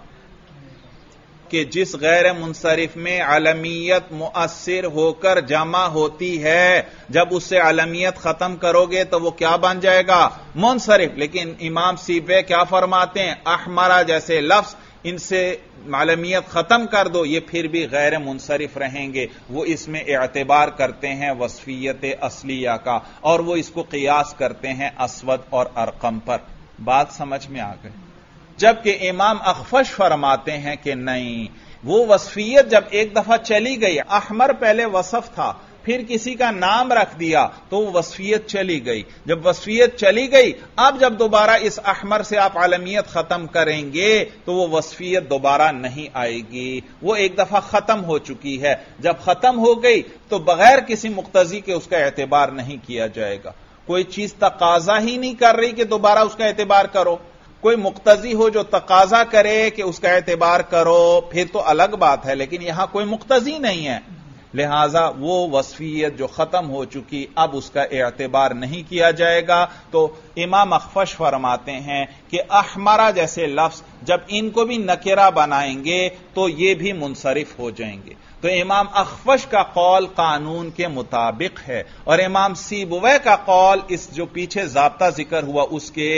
کہ جس غیر منصرف میں علمیت مؤثر ہو کر جمع ہوتی ہے، جب اس سے علمیت ختم کرو گے تو وہ کیا بن جائے گا؟ منصرف۔ لیکن امام سیبویہ کیا فرماتے ہیں؟ احمرہ جیسے لفظ ان سے علمیت ختم کر دو یہ پھر بھی غیر منصرف رہیں گے۔ وہ اس میں اعتبار کرتے ہیں وصفیت اصلیہ کا اور وہ اس کو قیاس کرتے ہیں اسود اور ارقم پر۔ بات سمجھ میں آ گئی؟ جبکہ امام اخفش فرماتے ہیں کہ نہیں، وہ وصفیت جب ایک دفعہ چلی گئی، احمر پہلے وصف تھا، پھر کسی کا نام رکھ دیا تو وہ وصفیت چلی گئی. جب وصفیت چلی گئی، اب جب دوبارہ اس احمر سے آپ عالمیت ختم کریں گے تو وہ وصفیت دوبارہ نہیں آئے گی، وہ ایک دفعہ ختم ہو چکی ہے. جب ختم ہو گئی تو بغیر کسی مقتضی کے اس کا اعتبار نہیں کیا جائے گا. کوئی چیز تقاضا ہی نہیں کر رہی کہ دوبارہ اس کا اعتبار کرو. کوئی مقتضی ہو جو تقاضا کرے کہ اس کا اعتبار کرو پھر تو الگ بات ہے، لیکن یہاں کوئی مقتضی نہیں ہے، لہذا وہ وصفیت جو ختم ہو چکی اب اس کا اعتبار نہیں کیا جائے گا. تو امام اخفش فرماتے ہیں کہ احمرہ جیسے لفظ جب ان کو بھی نکرہ بنائیں گے تو یہ بھی منصرف ہو جائیں گے. تو امام اخفش کا قول قانون کے مطابق ہے اور امام سیبویہ کا قول اس جو پیچھے ضابطہ ذکر ہوا اس کے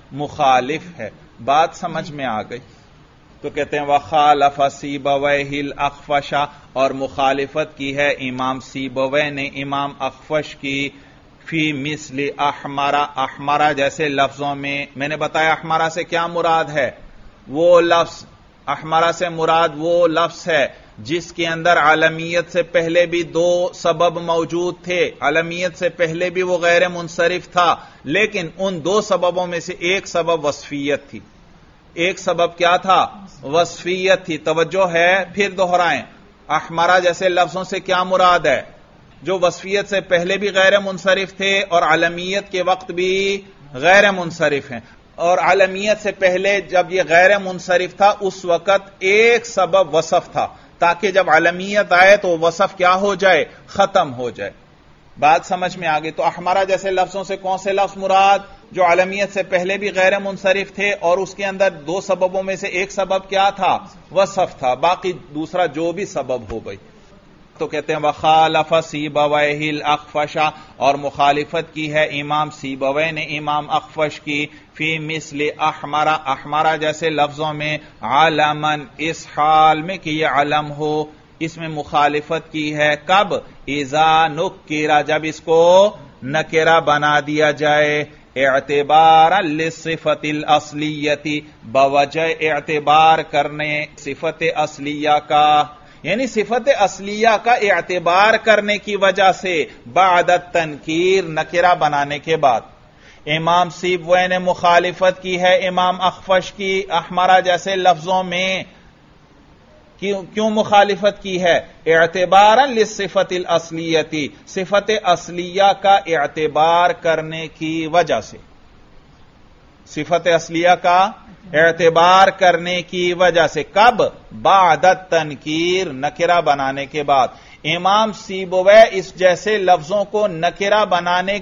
مخالف ہے. بات سمجھ میں آ گئی؟ تو کہتے ہیں وخالف سیبویہ الاخفش، اور مخالفت کی ہے امام سیبویہ نے امام اخفش کی فی مثل احمرہ، احمرہ جیسے لفظوں میں. میں نے بتایا احمرہ سے کیا مراد ہے؟ وہ لفظ، احمرہ سے مراد وہ لفظ ہے جس کے اندر عالمیت سے پہلے بھی دو سبب موجود تھے. عالمیت سے پہلے بھی وہ غیر منصرف تھا، لیکن ان دو سببوں میں سے ایک سبب وصفیت تھی. ایک سبب کیا تھا؟ وصفیت تھی. توجہ ہے، پھر دہرائیں، احمرہ جیسے لفظوں سے کیا مراد ہے؟ جو وصفیت سے پہلے بھی غیر منصرف تھے اور عالمیت کے وقت بھی غیر منصرف ہیں. اور عالمیت سے پہلے جب یہ غیر منصرف تھا اس وقت ایک سبب وصف تھا، تاکہ جب عالمیت آئے تو وصف کیا ہو جائے؟ ختم ہو جائے. بات سمجھ میں آگئی؟ تو احمرہ جیسے لفظوں سے کون سے لفظ مراد؟ جو عالمیت سے پہلے بھی غیر منصرف تھے اور اس کے اندر دو سببوں میں سے ایک سبب کیا تھا؟ وصف تھا، باقی دوسرا جو بھی سبب ہو گئی. تو کہتے ہیں وخالف سیبویہ الاخفش، اور مخالفت کی ہے امام سیبویہ نے امام اخفش کی فی مثل احمرہ، احمرہ جیسے لفظوں میں علمن، اس حال میں کہ یہ علم ہو. اس میں مخالفت کی ہے کب؟ اذا نکرہ، جب اس کو نکرہ بنا دیا جائے، اعتبارا للصفت الاصلیت، بوجہ اعتبار کرنے صفت اصلیہ کا، یعنی صفت اصلیہ کا اعتبار کرنے کی وجہ سے بعد التنکیر، نکرہ بنانے کے بعد. امام سیبویہ نے مخالفت کی ہے امام اخفش کی احمرہ جیسے لفظوں میں. کیوں مخالفت کی ہے؟ اعتبارا للصفت الاصلیت، صفت اصلیہ کا اعتبار کرنے کی وجہ سے، صفت اصلیہ کا اعتبار کرنے کی وجہ سے. کب؟ بعد التنکیر، نکرہ بنانے کے بعد. امام سیبویہ اس جیسے لفظوں کو نکرہ بنانے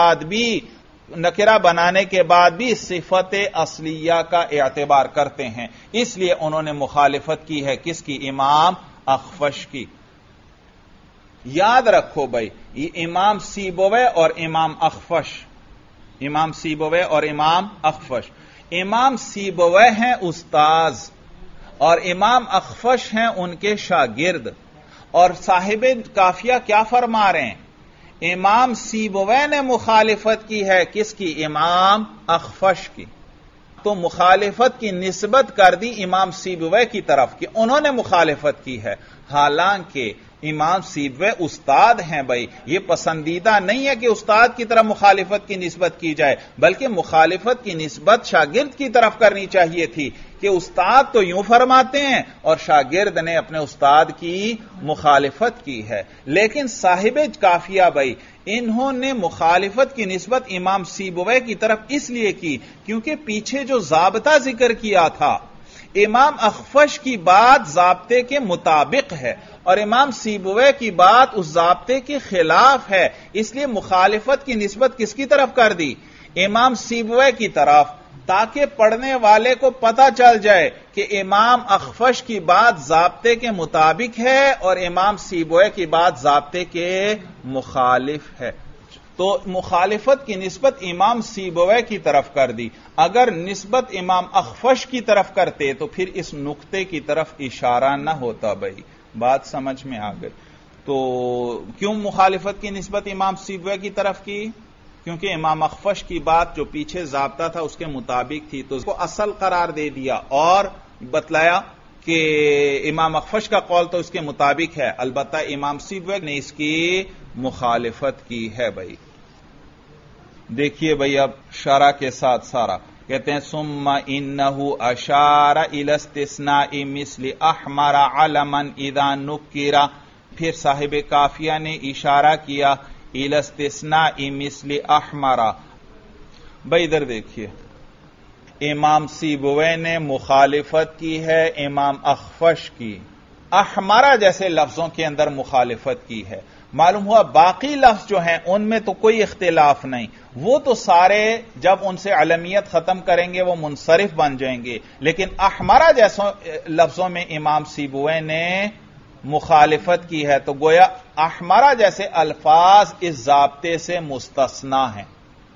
کے بعد بھی صفت اصلیہ کا اعتبار کرتے ہیں، اس لیے انہوں نے مخالفت کی ہے کس کی؟ امام اخفش کی. یاد رکھو بھائی، یہ امام سیبویہ اور امام اخفش، امام سیبویہ اور امام اخفش. امام سیبویہ ہیں استاذ اور امام اخفش ہیں ان کے شاگرد. اور صاحب کافیہ کیا فرما رہے ہیں؟ امام سیبویہ نے مخالفت کی ہے کس کی؟ امام اخفش کی. تو مخالفت کی نسبت کر دی امام سیبویہ کی طرف کہ انہوں نے مخالفت کی ہے، حالانکہ امام سیبویہ استاد ہیں. بھائی یہ پسندیدہ نہیں ہے کہ استاد کی طرف مخالفت کی نسبت کی جائے، بلکہ مخالفت کی نسبت شاگرد کی طرف کرنی چاہیے تھی کہ استاد تو یوں فرماتے ہیں اور شاگرد نے اپنے استاد کی مخالفت کی ہے. لیکن صاحب کافیہ بھائی انہوں نے مخالفت کی نسبت امام سیبویہ کی طرف اس لیے کی کیونکہ پیچھے جو ضابطہ ذکر کیا تھا امام اخفش کی بات ضابطے کے مطابق ہے اور امام سیبویہ کی بات اس ضابطے کے خلاف ہے، اس لیے مخالفت کی نسبت کس کی طرف کر دی؟ امام سیبویہ کی طرف، تاکہ پڑھنے والے کو پتہ چل جائے کہ امام اخفش کی بات ضابطے کے مطابق ہے اور امام سیبویہ کی بات ضابطے کے مخالف ہے. تو مخالفت کی نسبت امام سیبویہ کی طرف کر دی. اگر نسبت امام اخفش کی طرف کرتے تو پھر اس نقطے کی طرف اشارہ نہ ہوتا. بھائی بات سمجھ میں آ گئی؟ تو کیوں مخالفت کی نسبت امام سیبویہ کی طرف کی؟ کیونکہ امام اخفش کی بات جو پیچھے ضابطہ تھا اس کے مطابق تھی، تو اس کو اصل قرار دے دیا اور بتلایا کہ امام اخفش کا قول تو اس کے مطابق ہے، البتہ امام سیبویہ نے اس کی مخالفت کی ہے بھائی. دیکھیے بھائی اب شرح کے ساتھ سارا کہتے ہیں ثم انہ اشار الی استثناء مثل احمر علما اذا نکر، پھر صاحب کافیہ نے اشارہ کیا الی استثناء مثل احمر. بھائی ادھر دیکھیے امام سیبویہ نے مخالفت کی ہے امام اخفش کی، احمرہ جیسے لفظوں کے اندر مخالفت کی ہے. معلوم ہوا باقی لفظ جو ہیں ان میں تو کوئی اختلاف نہیں، وہ تو سارے جب ان سے علمیت ختم کریں گے وہ منصرف بن جائیں گے، لیکن احمرہ جیسے لفظوں میں امام سیبویہ نے مخالفت کی ہے، تو گویا احمرہ جیسے الفاظ اس ضابطے سے مستثنا ہیں.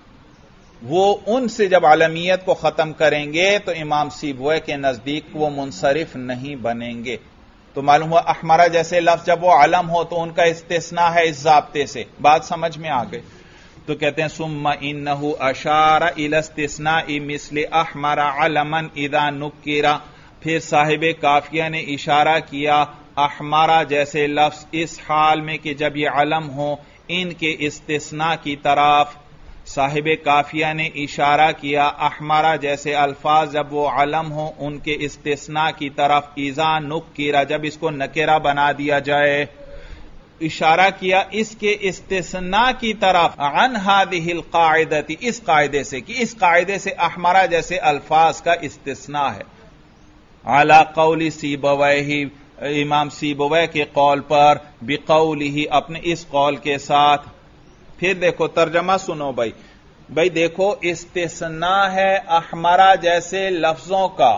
وہ ان سے جب علمیت کو ختم کریں گے تو امام سیبویہ کے نزدیک وہ منصرف نہیں بنیں گے. تو معلوم ہوا احمرہ جیسے لفظ جب وہ علم ہو تو ان کا استثناء ہے اس ضابطے سے. بات سمجھ میں آ گئی؟ تو کہتے ہیں ثم انہ اشار الی استثناء مثل احمر علما اذا نکر، پھر صاحب کافیہ نے اشارہ کیا احمرہ جیسے لفظ اس حال میں کہ جب یہ علم ہو ان کے استثناء کی طرف. صاحب کافیہ نے اشارہ کیا احمرہ جیسے الفاظ جب وہ علم ہوں ان کے استثناء کی طرف اذا نکر، جب اس کو نکرہ بنا دیا جائے. اشارہ کیا اس کے استثناء کی طرف عن هذه القاعدۃ، اس قاعدے سے کہ اس قاعدے سے احمرہ جیسے الفاظ کا استثناء ہے. علی قول سیبویہ، امام سیبویہ کے قول پر، بقولہ اپنے اس قول کے ساتھ. پھر دیکھو ترجمہ سنو بھائی دیکھو استثناء ہے احمرہ جیسے لفظوں کا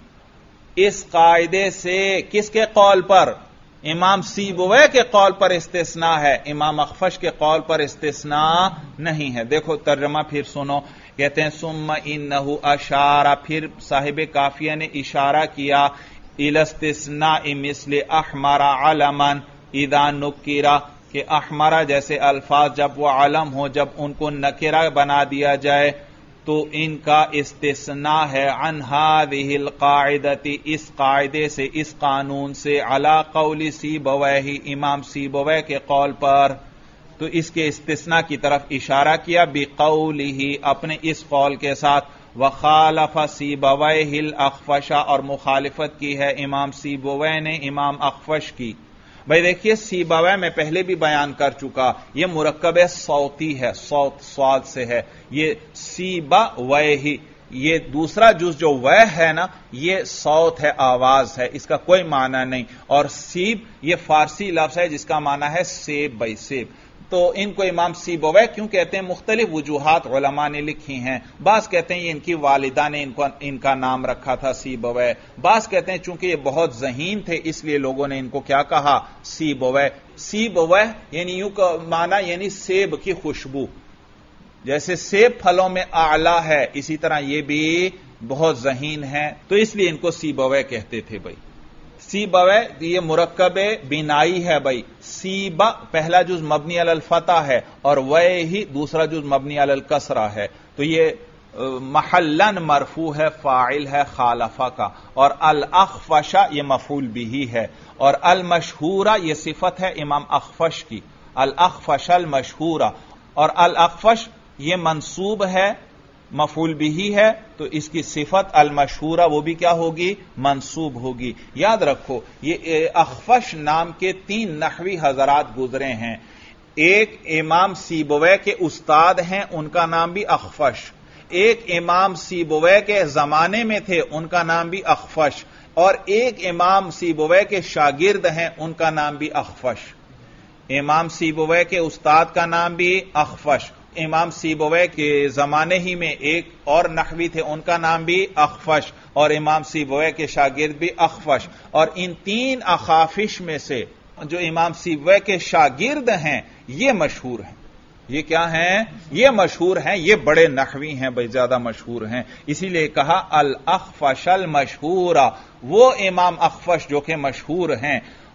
اس قاعدے سے، کس کے قول پر؟ امام سیبویہ کے قول پر استثناء ہے، امام اخفش کے قول پر استثناء نہیں ہے. دیکھو ترجمہ پھر سنو، کہتے ہیں ثم انہ اشار، پھر صاحب کافیہ نے اشارہ کیا الی استثناء مثل احمر علما اذا نکر، کہ احمرہ جیسے الفاظ جب وہ علم ہو جب ان کو نکرہ بنا دیا جائے تو ان کا استثناء ہے عن هذه القاعدۃ، اس قاعدے سے، اس قانون سے، علی قول سیبویہ، امام سیبویہ کے قول پر. تو اس کے استثناء کی طرف اشارہ کیا بقولہ اپنے اس قول کے ساتھ. وخالف سیبویہ الاخفش، اور مخالفت کی ہے امام سیبویہ نے امام اخفش کی. بھائی دیکھیے سیبویہ میں پہلے بھی بیان کر چکا، یہ مرکب صوتی ہے، صوت صاد سے ہے، یہ سیبویہ، یہ دوسرا جز جو وے ہے نا یہ صوت ہے، آواز ہے، اس کا کوئی معنی نہیں. اور سیب یہ فارسی لفظ ہے جس کا معنی ہے سیب، بھائی سیب. تو ان کو امام سیبویہ کیوں کہتے ہیں؟ مختلف وجوہات علماء نے لکھی ہیں. بعض کہتے ہیں یہ ان کی والدہ نے ان کا نام رکھا تھا سیبویہ، بعض کہتے ہیں چونکہ یہ بہت ذہین تھے اس لیے لوگوں نے ان کو کیا کہا؟ سیبویہ. سیبویہ یعنی یوں کا معنی یعنی سیب کی خوشبو، جیسے سیب پھلوں میں اعلی ہے اسی طرح یہ بھی بہت ذہین ہے، تو اس لیے ان کو سیبویہ کہتے تھے. بھائی سیبویہ یہ مرکب بنائی ہے. بھائی سیبا پہلا جز مبنی علی الفتح ہے اور ویہ دوسرا جز مبنی علی الکسرہ ہے، تو یہ محلن مرفوع ہے، فاعل ہے خالفہ کا. اور الاخفش یہ مفعول بھی ہے، اور المشہورہ یہ صفت ہے امام اخفش کی، الاخفش المشہورہ. اور الاخفش یہ منصوب ہے، مفعول بھی ہے، تو اس کی صفت المشہورہ وہ بھی کیا ہوگی؟ منصوب ہوگی. یاد رکھو یہ اخفش نام کے 3 نحوی حضرات گزرے ہیں. ایک امام سیبویہ کے استاد ہیں ان کا نام بھی اخفش، ایک امام سیبویہ کے زمانے میں تھے ان کا نام بھی اخفش، اور ایک امام سیبویہ کے شاگرد ہیں ان کا نام بھی اخفش. امام سیبویہ کے استاد کا نام بھی اخفش، امام سیبویہ کے زمانے ہی میں ایک اور نحوی تھے ان کا نام بھی اخفش، اور امام سیبویہ کے شاگرد بھی اخفش. اور ان 3 اخافش میں سے جو امام سیبویہ کے شاگرد ہیں یہ مشہور ہیں. یہ کیا ہیں؟ یہ مشہور ہیں، یہ بڑے نحوی ہیں بھائی، زیادہ مشہور ہیں. اسی لیے کہا الاخفش المشہور، وہ امام اخفش جو کہ مشہور ہیں.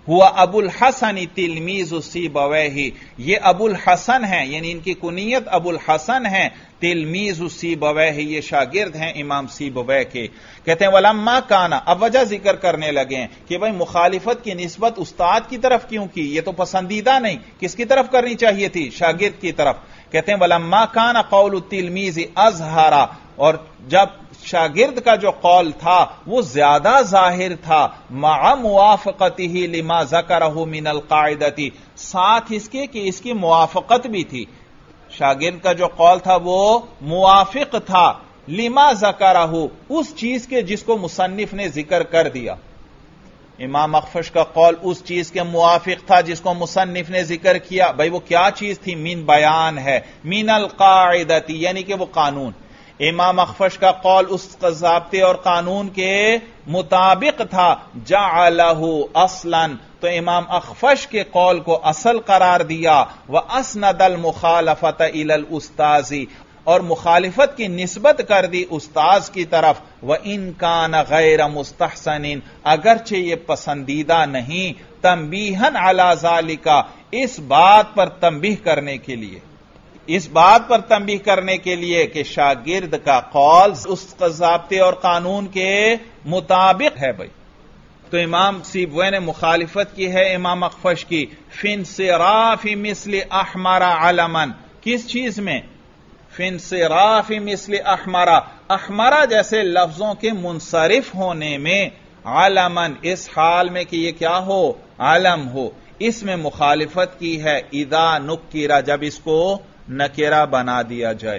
ہوا ابو الحسن تلمیذ سیبویہ، یہ ابو الحسن ہیں، یعنی ان کی کنیت ابو الحسن ہیں، تلمیذ سیبویہ، یہ شاگرد ہیں امام سیبویہ کے۔ کہتے ہیں ولما کانا، اب وجہ ذکر کرنے لگے ہیں کہ بھئی مخالفت کی نسبت استاد کی طرف کیوں کی؟ یہ تو پسندیدہ نہیں، کس کی طرف کرنی چاہیے تھی؟ شاگرد کی طرف۔ کہتے ہیں ولما کانا قول التلمیذ اظہر، اور جب شاگرد کا جو قول تھا وہ زیادہ ظاہر تھا، مع موافقتہ لما ذکرہ من القاعدۃ، ساتھ اس کے کہ اس کی موافقت بھی تھی، شاگرد کا جو قول تھا وہ موافق تھا لما ذکرہ، اس چیز کے جس کو مصنف نے ذکر کر دیا۔ امام اخفش کا قول اس چیز کے موافق تھا جس کو مصنف نے ذکر کیا۔ بھئی وہ کیا چیز تھی؟ من بیان ہے، من القاعدۃ، یعنی کہ وہ قانون۔ امام اخفش کا قول اس ضابطے اور قانون کے مطابق تھا، جعلہ اصلا، تو امام اخفش کے قول کو اصل قرار دیا، واسند المخالفۃ الی الاستاذ، اور مخالفت کی نسبت کر دی استاذ کی طرف، وان کان غیر مستحسن، اگرچہ یہ پسندیدہ نہیں، تنبیہا علی ذالک، اس بات پر تنبیہ کرنے کے لیے، اس بات پر تنبیہ کرنے کے لیے کہ شاگرد کا قول اس ضابطے اور قانون کے مطابق ہے۔ بھائی تو امام سیبویہ نے مخالفت کی ہے امام اخفش کی، فی انصراف مثل احمر علما، کس چیز میں؟ فی انصراف مثل احمر، احمرہ جیسے لفظوں کے منصرف ہونے میں، علما اس حال میں کہ یہ کیا ہو؟ علم ہو، اس میں مخالفت کی ہے، اذا نکرہ جب اس کو نکرہ بنا دیا جائے۔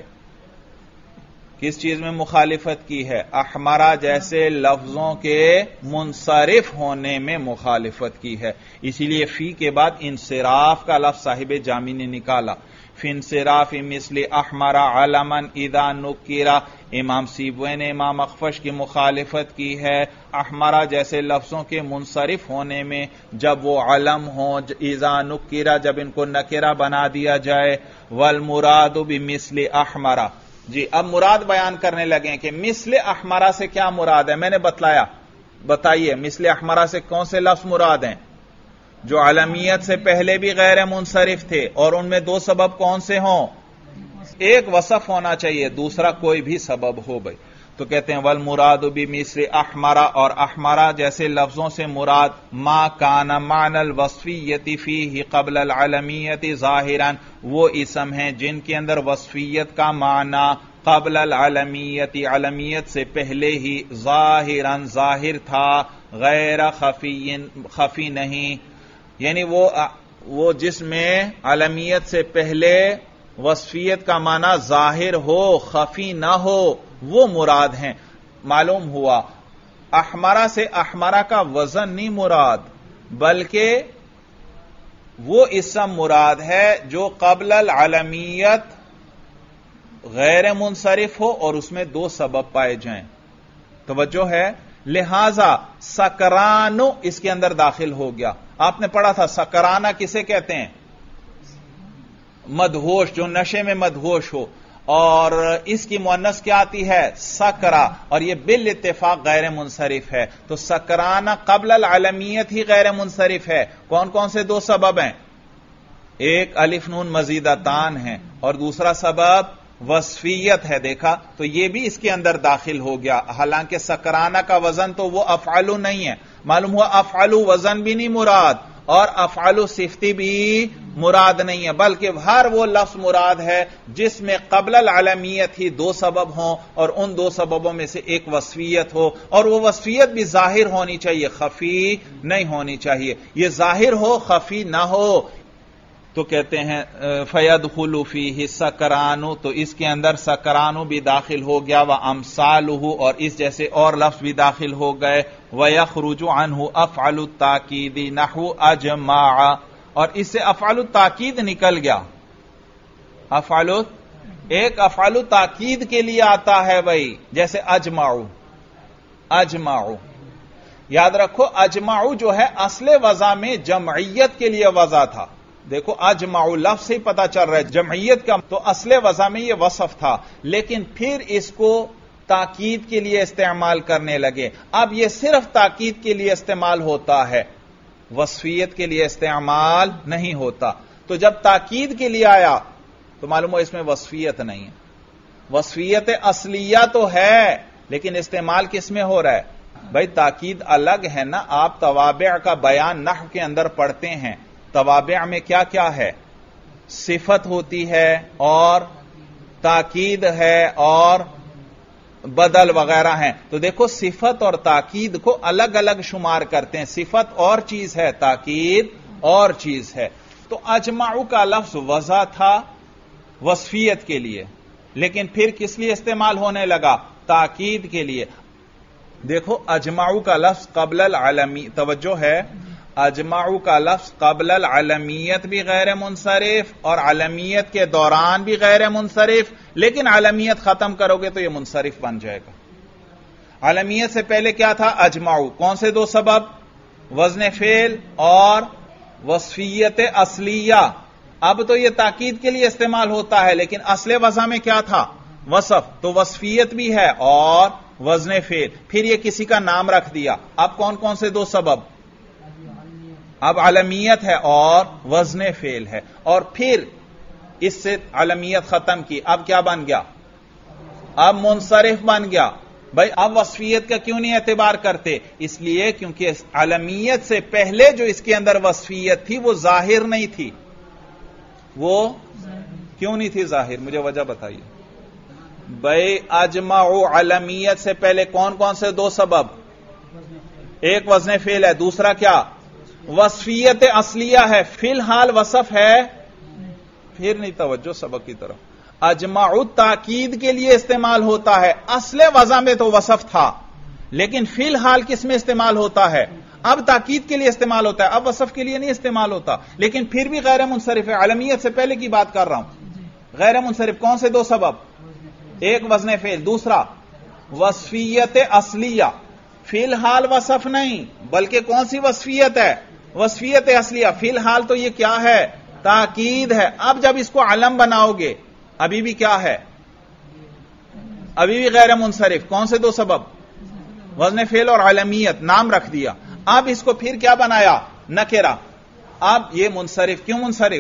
کس چیز میں مخالفت کی ہے؟ احمرہ جیسے لفظوں کے منصرف ہونے میں مخالفت کی ہے، اسی لیے فی کے بعد انصراف کا لفظ صاحب جامی نے نکالا، فی انصراف مثل احمرہ علما اذا نکرہ۔ امام سیبویہ نے امام اخفش کی مخالفت کی ہے احمرہ جیسے لفظوں کے منصرف ہونے میں جب وہ علم ہوں، اذا نکرہ جب ان کو نکرہ بنا دیا جائے، والمراد بمثل احمرہ۔ جی اب مراد بیان کرنے لگے کہ مثل احمرہ سے کیا مراد ہے؟ میں نے بتلایا، بتائیے مثل احمرہ سے کون سے لفظ مراد ہیں؟ جو علمیت سے پہلے بھی غیر منصرف تھے، اور ان میں دو سبب کون سے ہوں؟ ایک وصف ہونا چاہیے، دوسرا کوئی بھی سبب ہو۔ بھائی تو کہتے ہیں والمراد بمثل احمرہ، اور احمرہ جیسے لفظوں سے مراد ما کان معنی الوصفیت فیہ قبل العلمیت ظاہرا، وہ اسم ہیں جن کے اندر وصفیت کا معنی قبل العلمیت، علمیت سے پہلے ہی، ظاہرا ظاہر تھا، غیر خفی نہیں، یعنی وہ جس میں علمیت سے پہلے وصفیت کا معنی ظاہر ہو، خفی نہ ہو، وہ مراد ہیں۔ معلوم ہوا احمرہ سے احمرہ کا وزن نہیں مراد، بلکہ وہ اسم مراد ہے جو قبل العلمیت غیر منصرف ہو اور اس میں دو سبب پائے جائیں۔ توجہ ہے؟ لہذا سکرانو اس کے اندر داخل ہو گیا۔ آپ نے پڑھا تھا سکرانہ کسے کہتے ہیں؟ مدہوش، جو نشے میں مدہوش ہو، اور اس کی مؤنث کیا آتی ہے؟ سکرا، اور یہ بالاتفاق غیر منصرف ہے، تو سکرانہ قبل العلمیت ہی غیر منصرف ہے۔ کون کون سے دو سبب ہیں؟ ایک الف نون مزیدتان ہیں، اور دوسرا سبب وصفیت ہے، دیکھا؟ تو یہ بھی اس کے اندر داخل ہو گیا، حالانکہ سکرانہ کا وزن تو وہ افعلو نہیں ہے، معلوم ہوا افعلو وزن بھی نہیں مراد، اور افعلو صفتی بھی مراد نہیں ہے، بلکہ ہر وہ لفظ مراد ہے جس میں قبل العلمیت ہی دو سبب ہوں، اور ان دو سببوں میں سے ایک وصفیت ہو، اور وہ وصفیت بھی ظاہر ہونی چاہیے، خفی نہیں ہونی چاہیے۔ یہ ظاہر ہو، خفی نہ ہو، تو کہتے ہیں فَيَدْخُلُ فِيهِ سَكْرَانُ، تو اس کے اندر سکرانو بھی داخل ہو گیا، وَأَمْثَالُهُ، اور اس جیسے اور لفظ بھی داخل ہو گئے، وَيَخْرُجُ عَنْهُ أَفْعَلُ التَّاكِيدِ نَحْوُ أَجْمَعَ، اور اس سے افعل التاکید نکل گیا۔ ایک افعل التاکید کے لیے آتا ہے بھائی، جیسے اجمعو، اجمعو یاد رکھو، اجمعو جو ہے اصل وضع میں جمعیت کے لیے وضع تھا، دیکھو اجمعو لفظ سے ہی پتا چل رہا ہے جمعیت کا، تو اصل وضع میں یہ وصف تھا، لیکن پھر اس کو تاکید کے لیے استعمال کرنے لگے۔ اب یہ صرف تاکید کے لیے استعمال ہوتا ہے، وصفیت کے لیے استعمال نہیں ہوتا. تو جب تاکید کے لیے آیا تو معلوم ہو اس میں وصفیت نہیں ہے. وصفیت اصلیہ تو ہے لیکن استعمال کس میں ہو رہا ہے؟ بھائی تاکید الگ ہے نا. آپ توابع کا بیان نحو کے اندر پڑھتے ہیں. توابع میں کیا کیا ہے؟ صفت ہوتی ہے اور تاکید ہے اور بدل وغیرہ ہیں. تو دیکھو صفت اور تاکید کو الگ الگ شمار کرتے ہیں. صفت اور چیز ہے، تاکید اور چیز ہے. تو اجمعوا کا لفظ وضع تھا وصفیت کے لیے، لیکن پھر کس لیے استعمال ہونے لگا؟ تاکید کے لیے. دیکھو اجمعوا کا لفظ قبل العلمی، توجہ ہے، اجمعوا کا لفظ قبل العلمیت بھی غیر منصرف اور علمیت کے دوران بھی غیر منصرف، لیکن علمیت ختم کرو گے تو یہ منصرف بن جائے گا. علمیت سے پہلے کیا تھا؟ اجمعوا. کون سے دو سبب؟ وزن فعل اور وصفیت اصلیہ. اب تو یہ تاکید کے لیے استعمال ہوتا ہے لیکن اصل وضع میں کیا تھا؟ وصف. تو وصفیت بھی ہے اور وزن فعل. پھر یہ کسی کا نام رکھ دیا. اب کون کون سے دو سبب؟ اب علمیت ہے اور وزن فعل ہے. اور پھر اس سے علمیت ختم کی. اب کیا بن گیا؟ اب منصرف بن گیا. بھائی اب وصفیت کا کیوں نہیں اعتبار کرتے؟ اس لیے کیونکہ علمیت سے پہلے جو اس کے اندر وصفیت تھی وہ ظاہر نہیں تھی. وہ کیوں نہیں تھی ظاہر؟ مجھے وجہ بتائیے. بھائی اجمعوا علمیت سے پہلے کون کون سے دو سبب؟ ایک وزن فعل ہے، دوسرا کیا؟ وصفیت اصلیہ ہے. فی الحال وصف ہے. پھر نہیں توجہ سبق کی طرف. اجمعوا تاکید کے لیے استعمال ہوتا ہے. اصل وضع میں تو وصف تھا لیکن فی الحال کس میں استعمال ہوتا ہے؟ اب تاکید کے لیے استعمال ہوتا ہے، اب وصف کے لیے نہیں استعمال ہوتا. لیکن پھر بھی غیر منصرف ہے. علمیت سے پہلے کی بات کر رہا ہوں. غیر منصرف کون سے دو سبب؟ ایک وزن فعل، دوسرا وصفیت اصلیہ. فی الحال وصف نہیں بلکہ کون سی وصفیت ہے؟ وصفیت اصلیہ. فی الحال تو یہ کیا ہے؟ تاکید ہے. اب جب اس کو علم بناؤ گے ابھی بھی کیا ہے؟ ابھی بھی غیر منصرف. کون سے دو سبب؟ وزن فعل اور علمیت. نام رکھ دیا. اب اس کو پھر کیا بنایا؟ نکرہ. اب یہ منصرف. کیوں منصرف؟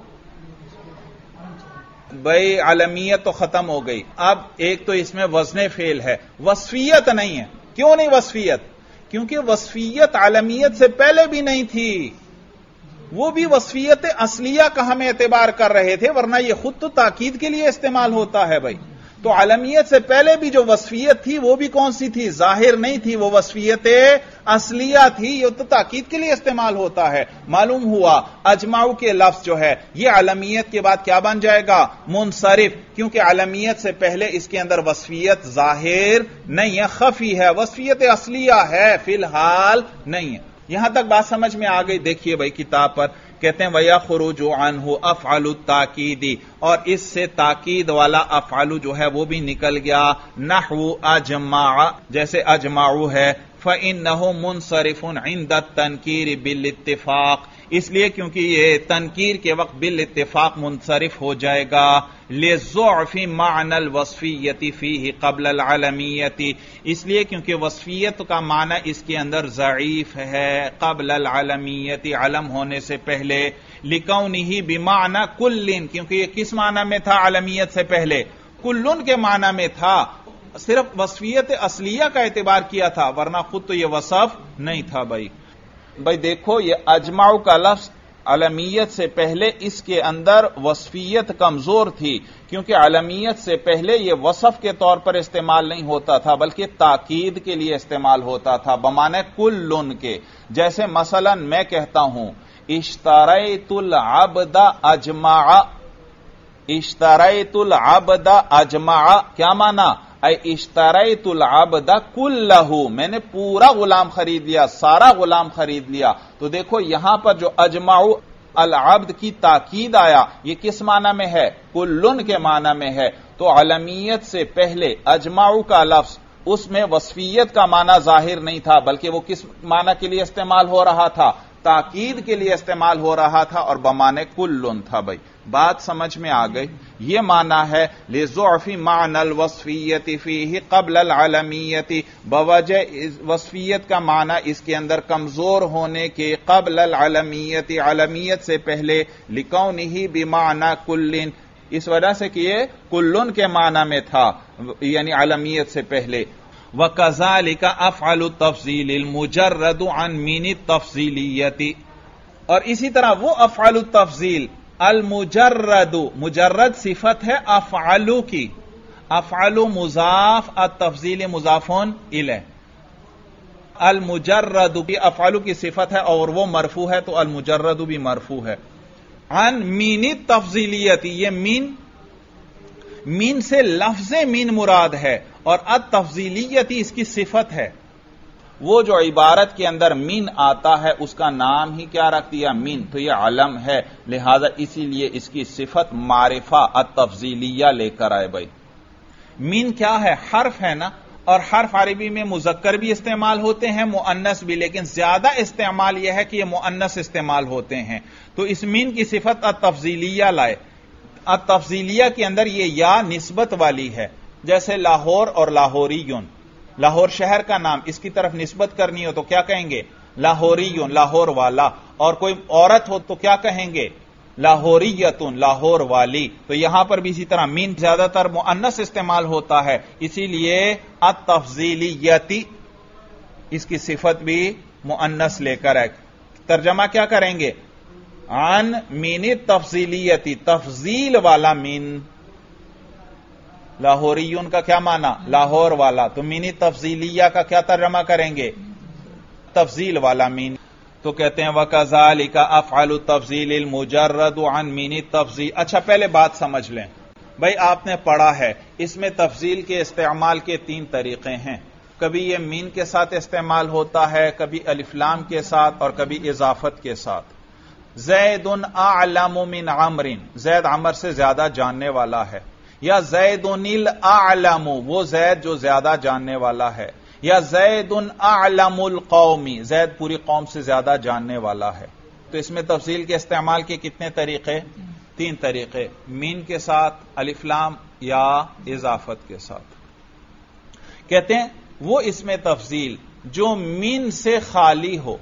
بھائی علمیت تو ختم ہو گئی. اب ایک تو اس میں وزن فعل ہے، وصفیت نہیں ہے. کیوں نہیں وصفیت؟ کیونکہ وصفیت علمیت سے پہلے بھی نہیں تھی. وہ بھی وصفیت اصلیہ کا ہم اعتبار کر رہے تھے، ورنہ یہ خود تو تاکید کے لیے استعمال ہوتا ہے. بھائی تو علمیت سے پہلے بھی جو وصفیت تھی وہ بھی کون سی تھی؟ ظاہر نہیں تھی. وہ وصفیت اصلیہ تھی. یہ تو تاکید کے لیے استعمال ہوتا ہے. معلوم ہوا اجمعوا کے لفظ جو ہے یہ علمیت کے بعد کیا بن جائے گا؟ منصرف. کیونکہ علمیت سے پہلے اس کے اندر وصفیت ظاہر نہیں ہے، خفی ہے. وصفیت اصلیہ ہے، فی الحال نہیں ہے. یہاں تک بات سمجھ میں آ گئی؟ دیکھیے بھائی کتاب پر کہتے ہیں وَيَخْرُجُ عَنْهُ أَفْعَلُ التَّاكِيدِ، اور اس سے تاکید والا افعل جو ہے وہ بھی نکل گیا. نحو اجمع، جیسے اجمعوا ہے. فَإِنَّهُ مُنصَرِفٌ عِنْدَ التَّنْكِيرِ بِالاتِّفَاقِ، اس لیے کیونکہ یہ تنکیر کے وقت بالاتفاق منصرف ہو جائے گا. لِضُعْفِ مَعْنَى الْوَصْفِيَّةِ فِيهِ قَبْلَ الْعَلَمِيَّةِ، اس لیے کیونکہ وصفیت کا معنی اس کے اندر ضعیف ہے قبل العلمیت، علم ہونے سے پہلے. لِكَوْنِهِ بِمَعْنَى كُلٍّ، کیونکہ یہ کس معنی میں تھا علمیت سے پہلے؟ کلن کے معنی میں تھا. صرف وصفیت اصلیہ کا اعتبار کیا تھا ورنہ خود تو یہ وصف نہیں تھا. بھائی دیکھو یہ اجمعوا کا لفظ علمیت سے پہلے اس کے اندر وصفیت کمزور تھی، کیونکہ علمیت سے پہلے یہ وصف کے طور پر استعمال نہیں ہوتا تھا بلکہ تاکید کے لیے استعمال ہوتا تھا بمعنی کلن کے. جیسے مثلا میں کہتا ہوں اشتریت العبد اجمع، اشتریت العبد اجمع کیا معنی؟ اے اشتریت العبد کلہ، میں نے پورا غلام خرید لیا، سارا غلام خرید لیا. تو دیکھو یہاں پر جو اجمعوا العبد کی تاکید آیا یہ کس معنی میں ہے؟ کلن کے معنی میں ہے. تو علمیت سے پہلے اجمعوا کا لفظ اس میں وصفیت کا معنی ظاہر نہیں تھا بلکہ وہ کس معنی کے لیے استعمال ہو رہا تھا؟ تاکید کے لیے استعمال ہو رہا تھا اور بمانے کلن تھا. بھائی بات سمجھ میں آ گئی. یہ معنی ہے لضعف معنی الوصفیت فیہ قبل العلمیت، بوجہ وصفیت کا معنی اس کے اندر کمزور ہونے کے قبل العلمیت، علمیت سے پہلے، لکونہ بمعنی کلن، اس وجہ سے کہ یہ کلن کے معنی میں تھا یعنی علمیت سے پہلے. وَكَذَلِكَ أَفْعَلُ التَّفْضِيلِ الْمُجَرَّدُ عَنْ مِنِ التَّفْضِيلِيَّةِ، اور اسی طرح وہ افعل التفضیل المجرد، مجرد صفت ہے افعلو کی، افعلو مضاف، التفضیل مضافون الیہ، المجرد بھی افعلو کی صفت ہے اور وہ مرفوع ہے تو المجرد بھی مرفوع ہے. عن مین التفضیلیت، یہ مین سے لفظ مین مراد ہے اور التفضیلیت اس کی صفت ہے. وہ جو عبارت کے اندر مین آتا ہے اس کا نام ہی کیا رکھ دیا؟ مین، تو یہ علم ہے، لہذا اسی لیے اس کی صفت معرفہ التفضیلیہ لے کر آئے. بھائی مین کیا ہے؟ حرف ہے نا، اور حرف عربی میں مذکر بھی استعمال ہوتے ہیں، مؤنث بھی، لیکن زیادہ استعمال یہ ہے کہ یہ مؤنث استعمال ہوتے ہیں. تو اس مین کی صفت التفضیلیہ لائے. التفضیلیہ کے اندر یہ یا نسبت والی ہے، جیسے لاہور اور لاہوریون، لاہور شہر کا نام، اس کی طرف نسبت کرنی ہو تو کیا کہیں گے؟ لاہوریون، لاہور والا. اور کوئی عورت ہو تو کیا کہیں گے؟ لاہوریتن، لاہور والی. تو یہاں پر بھی اسی طرح مین زیادہ تر مؤنث استعمال ہوتا ہے، اسی لیے التفضیلیتی اس کی صفت بھی مؤنث لے کر ہے. ترجمہ کیا کریں گے؟ عن مین التفضیلیتی، تفضیل والا مین. لاہوریون کا کیا معنی؟ لاہور والا. تو مین تفضیلیہ کا کیا ترجمہ کریں گے؟ تفضیل والا مین. تو کہتے ہیں وَكَذَلِكَ أَفْعَلُ التَّفْضِيلِ الْمُجَرَّدُ عَنْ مِنِ التَّفْضِيلِ. اچھا پہلے بات سمجھ لیں. بھائی آپ نے پڑھا ہے اس میں تفضیل کے استعمال کے 3 طریقے ہیں. کبھی یہ مین کے ساتھ استعمال ہوتا ہے، کبھی الف لام کے ساتھ، اور کبھی اضافت کے ساتھ. زید اعلم من عمر، زید عمر سے زیادہ جاننے والا ہے. یا زید الاعلم، وہ زید جو زیادہ جاننے والا ہے. یا زید اعلم القومی، زید پوری قوم سے زیادہ جاننے والا ہے. تو اس میں تفضیل کے استعمال کے کتنے طریقے؟ 3 طریقے، مین کے ساتھ، الف لام، یا اضافت کے ساتھ. کہتے ہیں وہ اس میں تفضیل جو مین سے خالی ہو،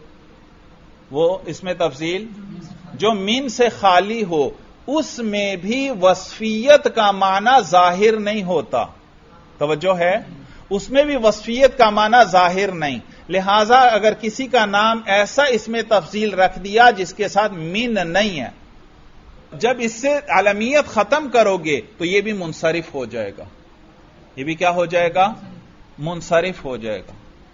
وہ اس میں تفضیل جو مین سے خالی ہو، اس میں بھی وصفیت کا معنی ظاہر نہیں ہوتا. توجہ ہے، اس میں بھی وصفیت کا معنی ظاہر نہیں. لہذا اگر کسی کا نام ایسا اس میں تفضیل رکھ دیا جس کے ساتھ مین نہیں ہے، جب اس سے علمیت ختم کرو گے تو یہ بھی منصرف ہو جائے گا. یہ بھی کیا ہو جائے گا؟ منصرف ہو جائے گا.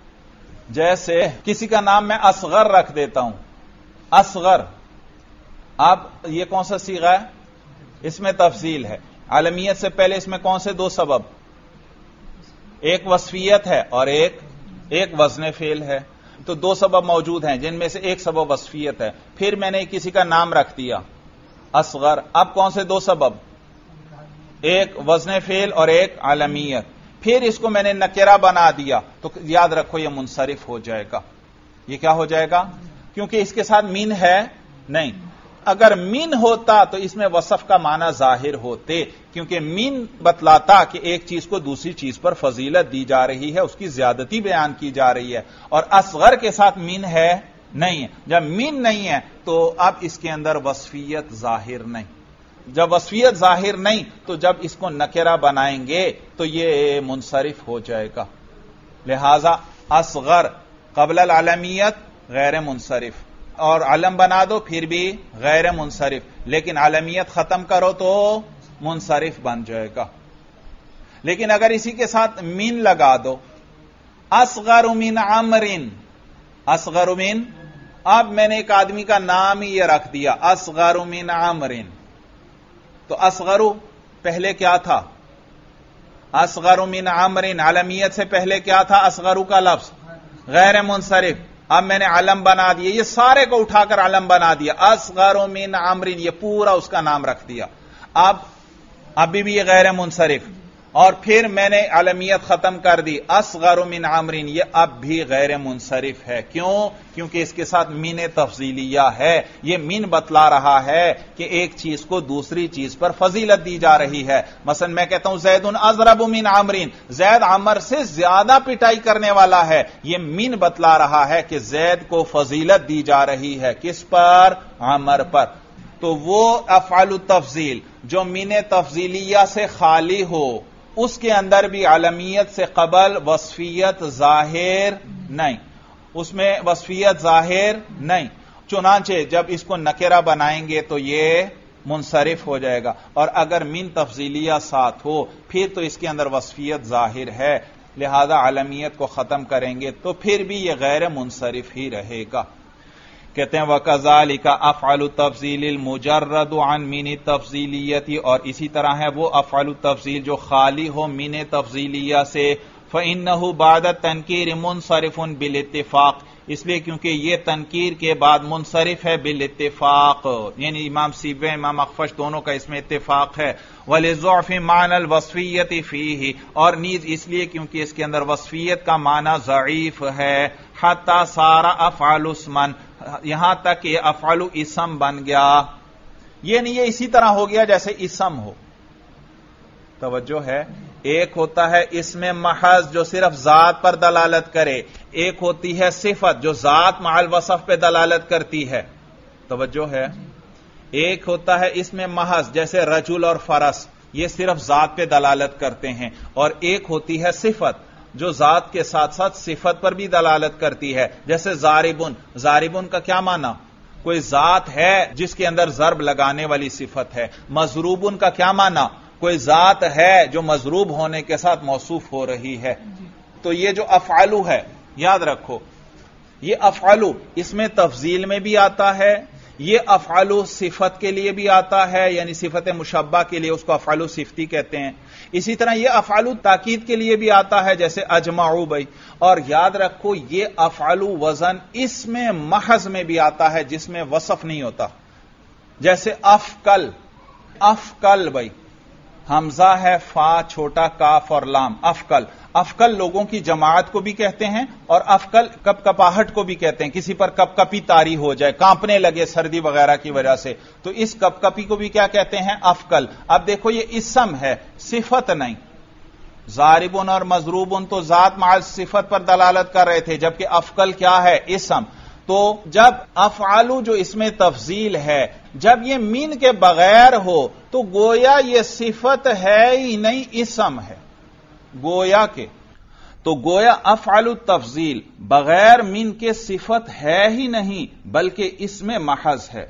جیسے کسی کا نام میں اصغر رکھ دیتا ہوں، اصغر. اب یہ کون سا صیغہ ہے؟ اس میں تفضیل ہے. علمیت سے پہلے اس میں کون سے 2 سبب؟ ایک وصفیت ہے اور ایک وزن فعل ہے. تو 2 سبب موجود ہیں جن میں سے ایک سبب وصفیت ہے. پھر میں نے کسی کا نام رکھ دیا اصغر. اب کون سے 2 سبب؟ ایک وزن فعل اور ایک علمیت. پھر اس کو میں نے نکرہ بنا دیا تو یاد رکھو یہ منصرف ہو جائے گا. یہ کیا ہو جائے گا؟ کیونکہ اس کے ساتھ مین ہے نہیں. اگر مین ہوتا تو اس میں وصف کا معنی ظاہر ہوتے، کیونکہ مین بتلاتا کہ ایک چیز کو دوسری چیز پر فضیلت دی جا رہی ہے، اس کی زیادتی بیان کی جا رہی ہے. اور اصغر کے ساتھ مین ہے نہیں ہے. جب مین نہیں ہے تو اب اس کے اندر وصفیت ظاہر نہیں. جب وصفیت ظاہر نہیں تو جب اس کو نکرہ بنائیں گے تو یہ منصرف ہو جائے گا. لہذا اصغر قبل العلمیت غیر منصرف، اور علم بنا دو پھر بھی غیر منصرف، لیکن علمیت ختم کرو تو منصرف بن جائے گا. لیکن اگر اسی کے ساتھ مین لگا دو، اصغر من عمر، اصغر من، اب میں نے ایک آدمی کا نام ہی یہ رکھ دیا اصغر من عمر. تو اصغر پہلے کیا تھا؟ اصغر من عمر، علمیت سے پہلے کیا تھا؟ اصغر کا لفظ غیر منصرف. اب میں نے علم بنا دیا، یہ سارے کو اٹھا کر علم بنا دیا، اصغر من عمر، یہ پورا اس کا نام رکھ دیا. اب ابھی بھی یہ غیر منصرف. اور پھر میں نے علمیت ختم کر دی اصغر من عمرین، یہ اب بھی غیر منصرف ہے. کیوں؟ کیونکہ اس کے ساتھ مین تفضیلیہ ہے. یہ مین بتلا رہا ہے کہ ایک چیز کو دوسری چیز پر فضیلت دی جا رہی ہے. مثلا میں کہتا ہوں زید اضرب من عمرین، زید عمر سے زیادہ پٹائی کرنے والا ہے. یہ مین بتلا رہا ہے کہ زید کو فضیلت دی جا رہی ہے. کس پر؟ عمر پر. تو وہ افعال التفضیل جو مین تفضیلیہ سے خالی ہو، اس کے اندر بھی علمیت سے قبل وصفیت ظاہر نہیں، اس میں وصفیت ظاہر نہیں. چنانچہ جب اس کو نکرہ بنائیں گے تو یہ منصرف ہو جائے گا، اور اگر من تفضیلیہ ساتھ ہو پھر تو اس کے اندر وصفیت ظاہر ہے، لہذا علمیت کو ختم کریں گے تو پھر بھی یہ غیر منصرف ہی رہے گا. کہتے ہیں وَكَذَلِكَ أَفْعَلُ التَّفْضِيلِ الْمُجَرَّدُ عَنْ مِنِ التَّفْضِيلِيَّةِ، اور اسی طرح ہے وہ افعال التفضیل جو خالی ہو مین تفضیلیہ سے. فَإِنَّهُ بَعْدَ التَّنْكِيرِ مُنْصَرِفٌ بِالْاتِّفَاقِ، اس لیے کیونکہ یہ تنکیر کے بعد منصرف ہے بالاتفاق، یعنی امام سیبوی امام اخفش دونوں کا اس میں اتفاق ہے. وَلِضُعْفِ مَعْنَى الْوَصْفِيَّةِ فِيهِ، اور نیز اس لیے کیونکہ اس کے اندر وصفیت کا معنی ضعیف ہے. حَتَّى صَارَ أَفْعَلُ اسْمًا، یہاں تک یہ افعل اسم بن گیا. یہ نہیں، یہ اسی طرح ہو گیا جیسے اسم ہو. توجہ ہے، ایک ہوتا ہے اسم محض جو صرف ذات پر دلالت کرے، ایک ہوتی ہے صفت جو ذات مع الوصف پہ دلالت کرتی ہے. توجہ ہے، ایک ہوتا ہے اسم محض جیسے رجل اور فرس، یہ صرف ذات پہ دلالت کرتے ہیں، اور ایک ہوتی ہے صفت جو ذات کے ساتھ ساتھ صفت پر بھی دلالت کرتی ہے، جیسے ضاربن. ضاربن کا کیا معنی؟ کوئی ذات ہے جس کے اندر ضرب لگانے والی صفت ہے. مضروبن کا کیا معنی؟ کوئی ذات ہے جو مضروب ہونے کے ساتھ موصوف ہو رہی ہے. تو یہ جو افعلو ہے، یاد رکھو، یہ افعلو اس میں تفضیل میں بھی آتا ہے، یہ افعلو صفت کے لیے بھی آتا ہے، یعنی صفت مشبہ کے لیے اس کو افعلو صفتی کہتے ہیں. اسی طرح یہ افعلو تاکید کے لیے بھی آتا ہے، جیسے اجمعو بھائی. اور یاد رکھو یہ افعلو وزن اس میں محض میں بھی آتا ہے جس میں وصف نہیں ہوتا، جیسے افکل. افکل بھائی حمزہ ہے، فا چھوٹا کاف اور لام. افکل، افکل لوگوں کی جماعت کو بھی کہتے ہیں، اور افکل کپ کپاہٹ کو بھی کہتے ہیں. کسی پر کپ کپی طاری ہو جائے، کانپنے لگے سردی وغیرہ کی وجہ سے، تو اس کپ کپی کو بھی کیا کہتے ہیں؟ افکل. اب دیکھو یہ اسم ہے، صفت نہیں. ضاربن اور مضروبن تو ذات مع صفت پر دلالت کر رہے تھے، جبکہ افکل کیا ہے؟ اسم. تو جب افعالو جو اس میں تفضیل ہے، جب یہ مین کے بغیر ہو تو گویا یہ صفت ہے ہی نہیں، اسم ہے. گویا کے تو گویا افعال التفضیل بغیر مین کے صفت ہے ہی نہیں، بلکہ اس میں محض ہے،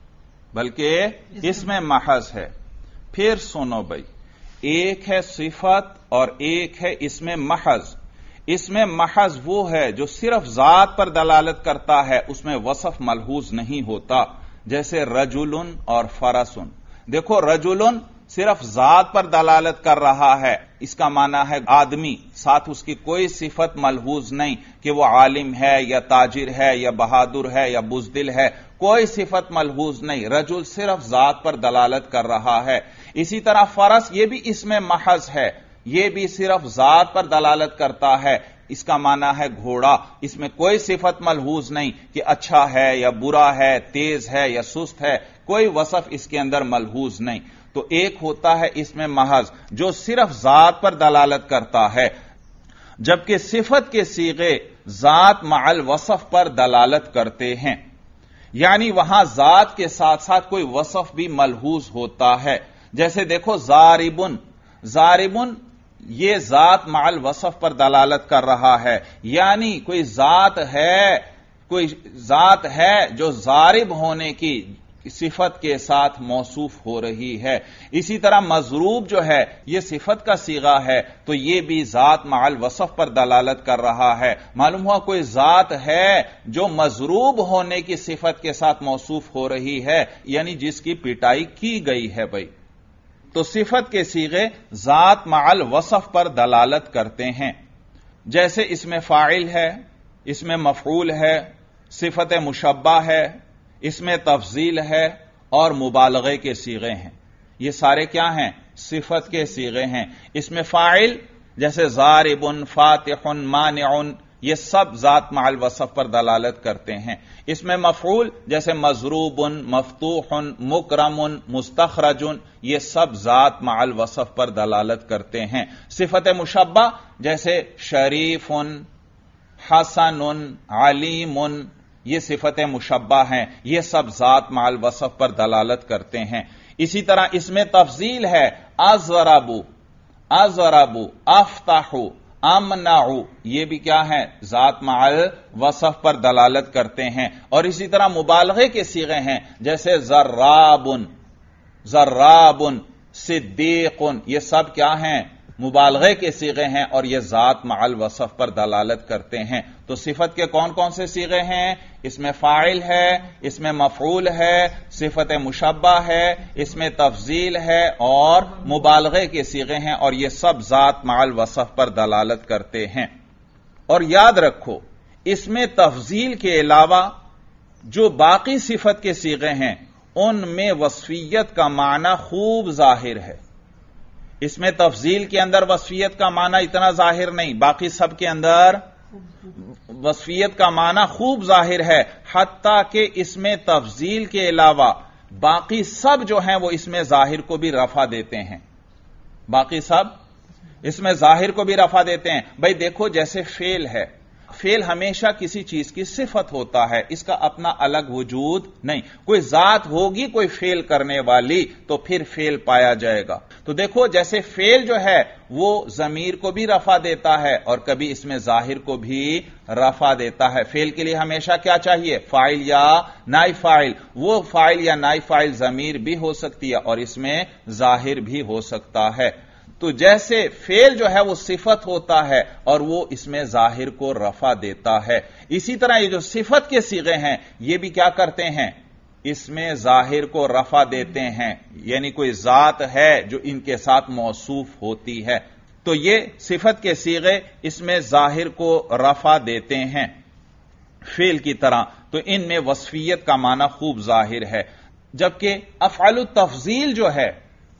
بلکہ اس میں محض ہے. پھر سنو بھائی، ایک ہے صفت اور ایک ہے اس میں محض. اس میں محض وہ ہے جو صرف ذات پر دلالت کرتا ہے، اس میں وصف ملحوظ نہیں ہوتا، جیسے رجلن اور فرسن. دیکھو رجلن صرف ذات پر دلالت کر رہا ہے، اس کا معنی ہے آدمی، ساتھ اس کی کوئی صفت ملحوظ نہیں کہ وہ عالم ہے یا تاجر ہے یا بہادر ہے یا بزدل ہے، کوئی صفت ملحوظ نہیں. رجل صرف ذات پر دلالت کر رہا ہے. اسی طرح فرس، یہ بھی اس میں محض ہے، یہ بھی صرف ذات پر دلالت کرتا ہے، اس کا معنی ہے گھوڑا، اس میں کوئی صفت ملحوظ نہیں کہ اچھا ہے یا برا ہے، تیز ہے یا سست ہے، کوئی وصف اس کے اندر ملحوظ نہیں. تو ایک ہوتا ہے اس میں محض جو صرف ذات پر دلالت کرتا ہے، جبکہ صفت کے صیغے ذات مع الوصف پر دلالت کرتے ہیں، یعنی وہاں ذات کے ساتھ ساتھ کوئی وصف بھی ملحوظ ہوتا ہے. جیسے دیکھو ضاربن، ضاربن یہ ذات مع الوصف پر دلالت کر رہا ہے، یعنی کوئی ذات ہے جو ضارب ہونے کی صفت کے ساتھ موصوف ہو رہی ہے. اسی طرح مضروب جو ہے یہ صفت کا صیغہ ہے، تو یہ بھی ذات مع الوصف پر دلالت کر رہا ہے. معلوم ہوا کوئی ذات ہے جو مضروب ہونے کی صفت کے ساتھ موصوف ہو رہی ہے، یعنی جس کی پٹائی کی گئی ہے. بھائی تو صفت کے صیغے ذات مع الوصف پر دلالت کرتے ہیں، جیسے اس میں فاعل ہے، اس میں مفعول ہے، صفت مشبہ ہے، اس میں تفضیل ہے، اور مبالغے کے صیغے ہیں. یہ سارے کیا ہیں؟ صفت کے صیغے ہیں. اس میں فاعل جیسے ضاربن، فاتحن، مانعن، یہ سب ذات مع الوصف پر دلالت کرتے ہیں. اس میں مفعول جیسے مضروبن، مفتوحن، مکرمن، مستخرجن، یہ سب ذات مع الوصف پر دلالت کرتے ہیں. صفت مشبہ جیسے شریفن، حسن، علیم، یہ صفت مشبہ ہیں، یہ سب ذات مع الوصف پر دلالت کرتے ہیں. اسی طرح اس میں تفضیل ہے، اضربو، اضربو، افتحو، امنعو، یہ بھی کیا ہے؟ ذات مع الوصف پر دلالت کرتے ہیں. اور اسی طرح مبالغے کے صیغے ہیں جیسے ضرابن، ضرابن، صدیقن، یہ سب کیا ہیں؟ مبالغے کے صیغے ہیں اور یہ ذات مع الوصف پر دلالت کرتے ہیں. تو صفت کے کون کون سے صیغے ہیں؟ اس میں فاعل ہے، اس میں مفعول ہے، صفت مشبہ ہے، اس میں تفضیل ہے اور مبالغے کے صیغے ہیں اور یہ سب ذات مع الوصف پر دلالت کرتے ہیں. اور یاد رکھو اس میں تفضیل کے علاوہ جو باقی صفت کے صیغے ہیں ان میں وصفیت کا معنی خوب ظاہر ہے. اس میں تفضیل کے اندر وصفیت کا معنی اتنا ظاہر نہیں، باقی سب کے اندر وصفیت کا معنی خوب ظاہر ہے. حتیٰ کہ اس میں تفضیل کے علاوہ باقی سب جو ہیں وہ اس میں ظاہر کو بھی رفع دیتے ہیں. باقی سب اس میں ظاہر کو بھی رفع دیتے ہیں. بھئی دیکھو جیسے فعل ہے، فعل ہمیشہ کسی چیز کی صفت ہوتا ہے، اس کا اپنا الگ وجود نہیں. کوئی ذات ہوگی کوئی فعل کرنے والی تو پھر فعل پایا جائے گا. تو دیکھو جیسے فعل جو ہے وہ ضمیر کو بھی رفع دیتا ہے اور کبھی اس میں ظاہر کو بھی رفع دیتا ہے. فعل کے لیے ہمیشہ کیا چاہیے؟ فاعل یا نائب فاعل. وہ فاعل یا نائب فاعل ضمیر بھی ہو سکتی ہے اور اس میں ظاہر بھی ہو سکتا ہے. تو جیسے فعل جو ہے وہ صفت ہوتا ہے اور وہ اس میں ظاہر کو رفع دیتا ہے، اسی طرح یہ جو صفت کے صیغے ہیں یہ بھی کیا کرتے ہیں؟ اس میں ظاہر کو رفع دیتے ہیں. یعنی کوئی ذات ہے جو ان کے ساتھ موصوف ہوتی ہے تو یہ صفت کے صیغے اس میں ظاہر کو رفع دیتے ہیں فعل کی طرح. تو ان میں وصفیت کا معنی خوب ظاہر ہے. جبکہ افعال التفضیل جو ہے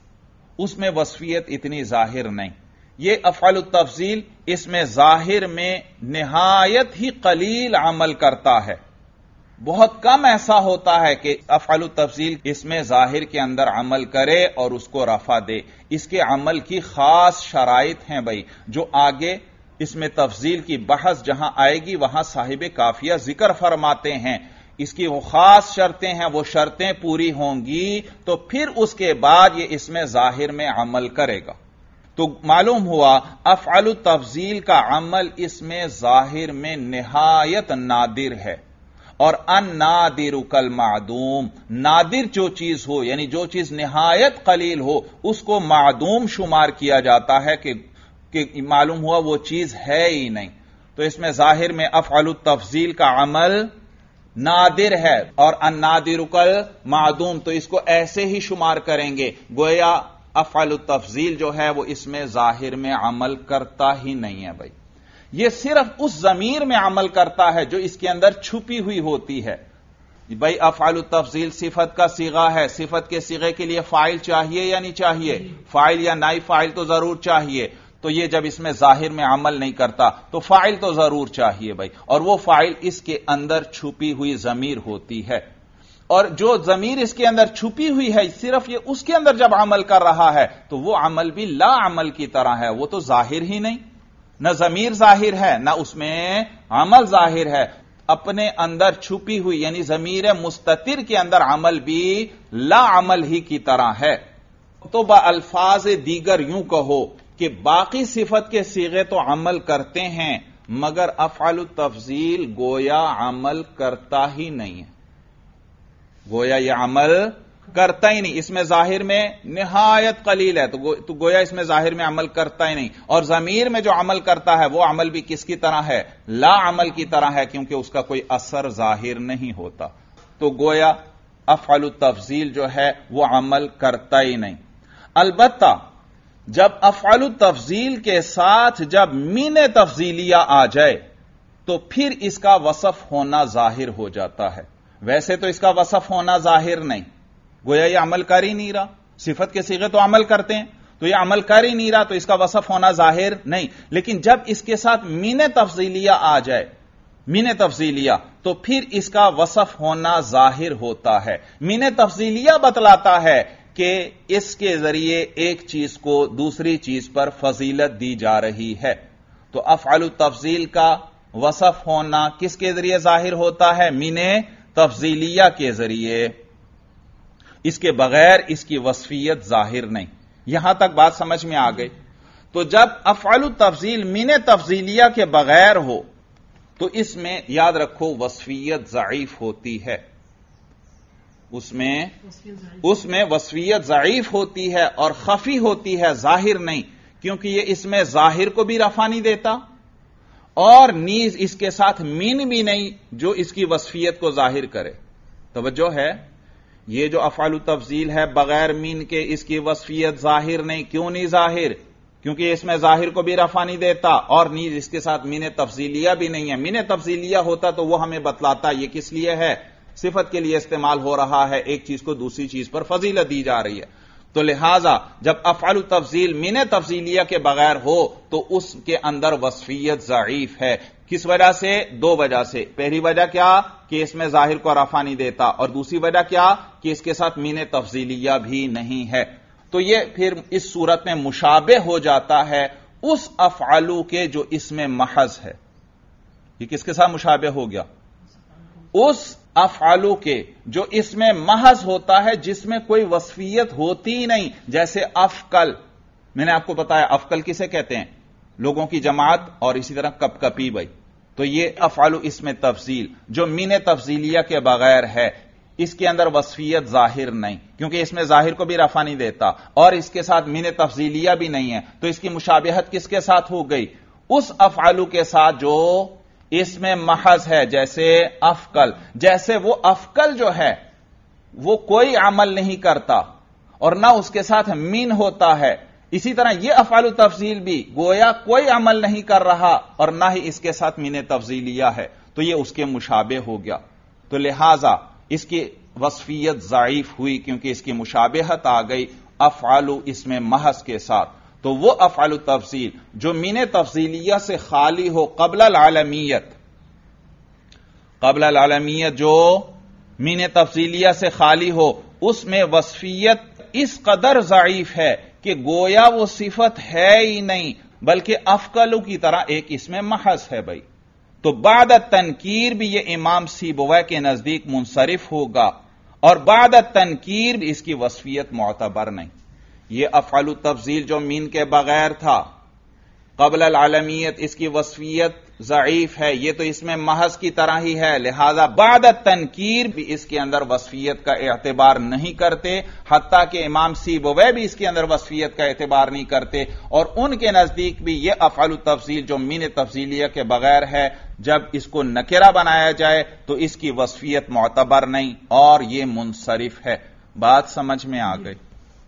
اس میں وصفیت اتنی ظاہر نہیں. یہ افعال التفضیل اس میں ظاہر میں نہایت ہی قلیل عمل کرتا ہے. بہت کم ایسا ہوتا ہے کہ افعال التفضیل اس میں ظاہر کے اندر عمل کرے اور اس کو رفع دے. اس کے عمل کی خاص شرائط ہیں بھائی، جو آگے اس میں تفضیل کی بحث جہاں آئے گی وہاں صاحب کافیہ ذکر فرماتے ہیں. اس کی وہ خاص شرطیں ہیں، وہ شرطیں پوری ہوں گی تو پھر اس کے بعد یہ اس میں ظاہر میں عمل کرے گا. تو معلوم ہوا افعال التفضیل کا عمل اس میں ظاہر میں نہایت نادر ہے. اور النادر کالمعدوم، نادر جو چیز ہو یعنی جو چیز نہایت قلیل ہو اس کو معدوم شمار کیا جاتا ہے کہ معلوم ہوا وہ چیز ہے ہی نہیں. تو اس میں ظاہر میں افعال التفضیل کا عمل نادر ہے. اور النادر کالمعدوم تو اس کو ایسے ہی شمار کریں گے گویا افعال التفضیل جو ہے وہ اس میں ظاہر میں عمل کرتا ہی نہیں ہے. بھائی یہ صرف اس ضمیر میں عمل کرتا ہے جو اس کے اندر چھپی ہوئی ہوتی ہے. بھائی افعال التفضیل صفت کا صیغہ ہے، صفت کے صیغے کے لیے فاعل چاہیے یا نہیں چاہیے؟ فاعل یا نائب فاعل تو ضرور چاہیے. تو یہ جب اس میں ظاہر میں عمل نہیں کرتا تو فاعل تو ضرور چاہیے بھائی، اور وہ فاعل اس کے اندر چھپی ہوئی ضمیر ہوتی ہے. اور جو ضمیر اس کے اندر چھپی ہوئی ہے صرف یہ اس کے اندر جب عمل کر رہا ہے تو وہ عمل بھی لا عمل کی طرح ہے. وہ تو ظاہر ہی نہیں، نہ ضمیر ظاہر ہے نہ اس میں عمل ظاہر ہے. اپنے اندر چھپی ہوئی یعنی ضمیر مستتر کے اندر عمل بھی لا عمل ہی کی طرح ہے. تو با الفاظ دیگر یوں کہو کہ باقی صفت کے صیغے تو عمل کرتے ہیں مگر افعال التفضیل گویا عمل کرتا ہی نہیں ہے. گویا یہ عمل کرتا ہی نہیں، اس میں ظاہر میں نہایت قلیل ہے تو گویا اس میں ظاہر میں عمل کرتا ہی نہیں. اور ضمیر میں جو عمل کرتا ہے وہ عمل بھی کس کی طرح ہے؟ لا عمل کی طرح ہے، کیونکہ اس کا کوئی اثر ظاہر نہیں ہوتا. تو گویا افعال التفضیل جو ہے وہ عمل کرتا ہی نہیں. البتہ جب افعال التفضیل کے ساتھ جب مین تفضیلیہ آ جائے تو پھر اس کا وصف ہونا ظاہر ہو جاتا ہے. ویسے تو اس کا وصف ہونا ظاہر نہیں، گویا یہ عمل کر ہی نہیں رہا. صفت کے صیغے تو عمل کرتے ہیں تو یہ عمل کر ہی نہیں رہا، تو اس کا وصف ہونا ظاہر نہیں. لیکن جب اس کے ساتھ مین تفضیلیہ آ جائے، مین تفضیلیہ، تو پھر اس کا وصف ہونا ظاہر ہوتا ہے. مین تفضیلیہ بتلاتا ہے کہ اس کے ذریعے ایک چیز کو دوسری چیز پر فضیلت دی جا رہی ہے. تو افعال التفضیل کا وصف ہونا کس کے ذریعے ظاہر ہوتا ہے؟ مین تفضیلیہ کے ذریعے. اس کے بغیر اس کی وصفیت ظاہر نہیں. یہاں تک بات سمجھ میں آ گئی. تو جب افعال التفضیل مین تفضیلیہ کے بغیر ہو تو اس میں یاد رکھو وصفیت ضعیف ہوتی ہے. اس میں وصفیت ضعیف ہوتی ہے اور خفی ہوتی ہے، ظاہر نہیں، کیونکہ یہ اس میں ظاہر کو بھی رفع نہیں دیتا اور نیز اس کے ساتھ مین بھی نہیں جو اس کی وصفیت کو ظاہر کرے. توجہ ہے، یہ جو افعال التفضیل ہے بغیر مین کے اس کی وصفیت ظاہر نہیں. کیوں نہیں ظاہر؟ کیونکہ اس میں ظاہر کو بھی رفع نہیں دیتا اور نیز اس کے ساتھ مین تفضیلیہ بھی نہیں ہے. مین تفضیلیہ ہوتا تو وہ ہمیں بتلاتا یہ کس لیے ہے، صفت کے لیے استعمال ہو رہا ہے، ایک چیز کو دوسری چیز پر فضیلت دی جا رہی ہے. تو لہذا جب افعال التفضیل مین تفضیلیہ کے بغیر ہو تو اس کے اندر وصفیت ضعیف ہے. کس وجہ سے؟ دو وجہ سے. پہلی وجہ کیا کہ اس میں ظاہر کو رفع نہیں دیتا، اور دوسری وجہ کیا کہ اس کے ساتھ مین تفضیلیہ بھی نہیں ہے. تو یہ پھر اس صورت میں مشابہ ہو جاتا ہے اس افعالو کے جو اس میں محض ہے. یہ کس کے ساتھ مشابہ ہو گیا؟ اس افعالو کے جو اس میں محض ہوتا ہے، جس میں کوئی وصفیت ہوتی ہی نہیں. جیسے افکل، میں نے آپ کو بتایا افکل کسے کہتے ہیں؟ لوگوں کی جماعت. اور اسی طرح کپ کپی بھائی. تو یہ افعالو اس میں تفضیل جو مین تفضیلیہ کے بغیر ہے، اس کے اندر وصفیت ظاہر نہیں، کیونکہ اس میں ظاہر کو بھی رفع نہیں دیتا اور اس کے ساتھ مین تفضیلیہ بھی نہیں ہے. تو اس کی مشابہت کس کے ساتھ ہو گئی؟ اس افعالو کے ساتھ جو اس میں محض ہے. جیسے افکل، جیسے وہ افکل جو ہے وہ کوئی عمل نہیں کرتا اور نہ اس کے ساتھ مین ہوتا ہے، اسی طرح یہ افعال التفضیل بھی گویا کوئی عمل نہیں کر رہا اور نہ ہی اس کے ساتھ مین تفضیلیہ ہے، تو یہ اس کے مشابہ ہو گیا. تو لہذا اس کی وصفیت ضعیف ہوئی کیونکہ اس کی مشابہت آ گئی افعال اس میں محض کے ساتھ. تو وہ افعال التفضیل جو مین تفضیلیہ سے خالی ہو قبل العالمیت جو مین تفضیلیہ سے خالی ہو، اس میں وصفیت اس قدر ضعیف ہے کہ گویا وہ صفت ہے ہی نہیں بلکہ افکلو کی طرح ایک اس میں محض ہے بھائی. تو بعد التنکیر بھی یہ امام سیبویہ کے نزدیک منصرف ہوگا اور بعد التنکیر بھی اس کی وصفیت معتبر نہیں. یہ افعال التفضیل جو مین کے بغیر تھا قبل العالمیت، اس کی وصفیت ضعیف ہے، یہ تو اس میں محض کی طرح ہی ہے، لہذا بعد التنکیر بھی اس کے اندر وصفیت کا اعتبار نہیں کرتے، حتیٰ کہ امام سیبویہ بھی اس کے اندر وصفیت کا اعتبار نہیں کرتے. اور ان کے نزدیک بھی یہ افعال التفضیل جو مین تفضیلیہ کے بغیر ہے، جب اس کو نکرہ بنایا جائے تو اس کی وصفیت معتبر نہیں اور یہ منصرف ہے. بات سمجھ میں آ گئی؟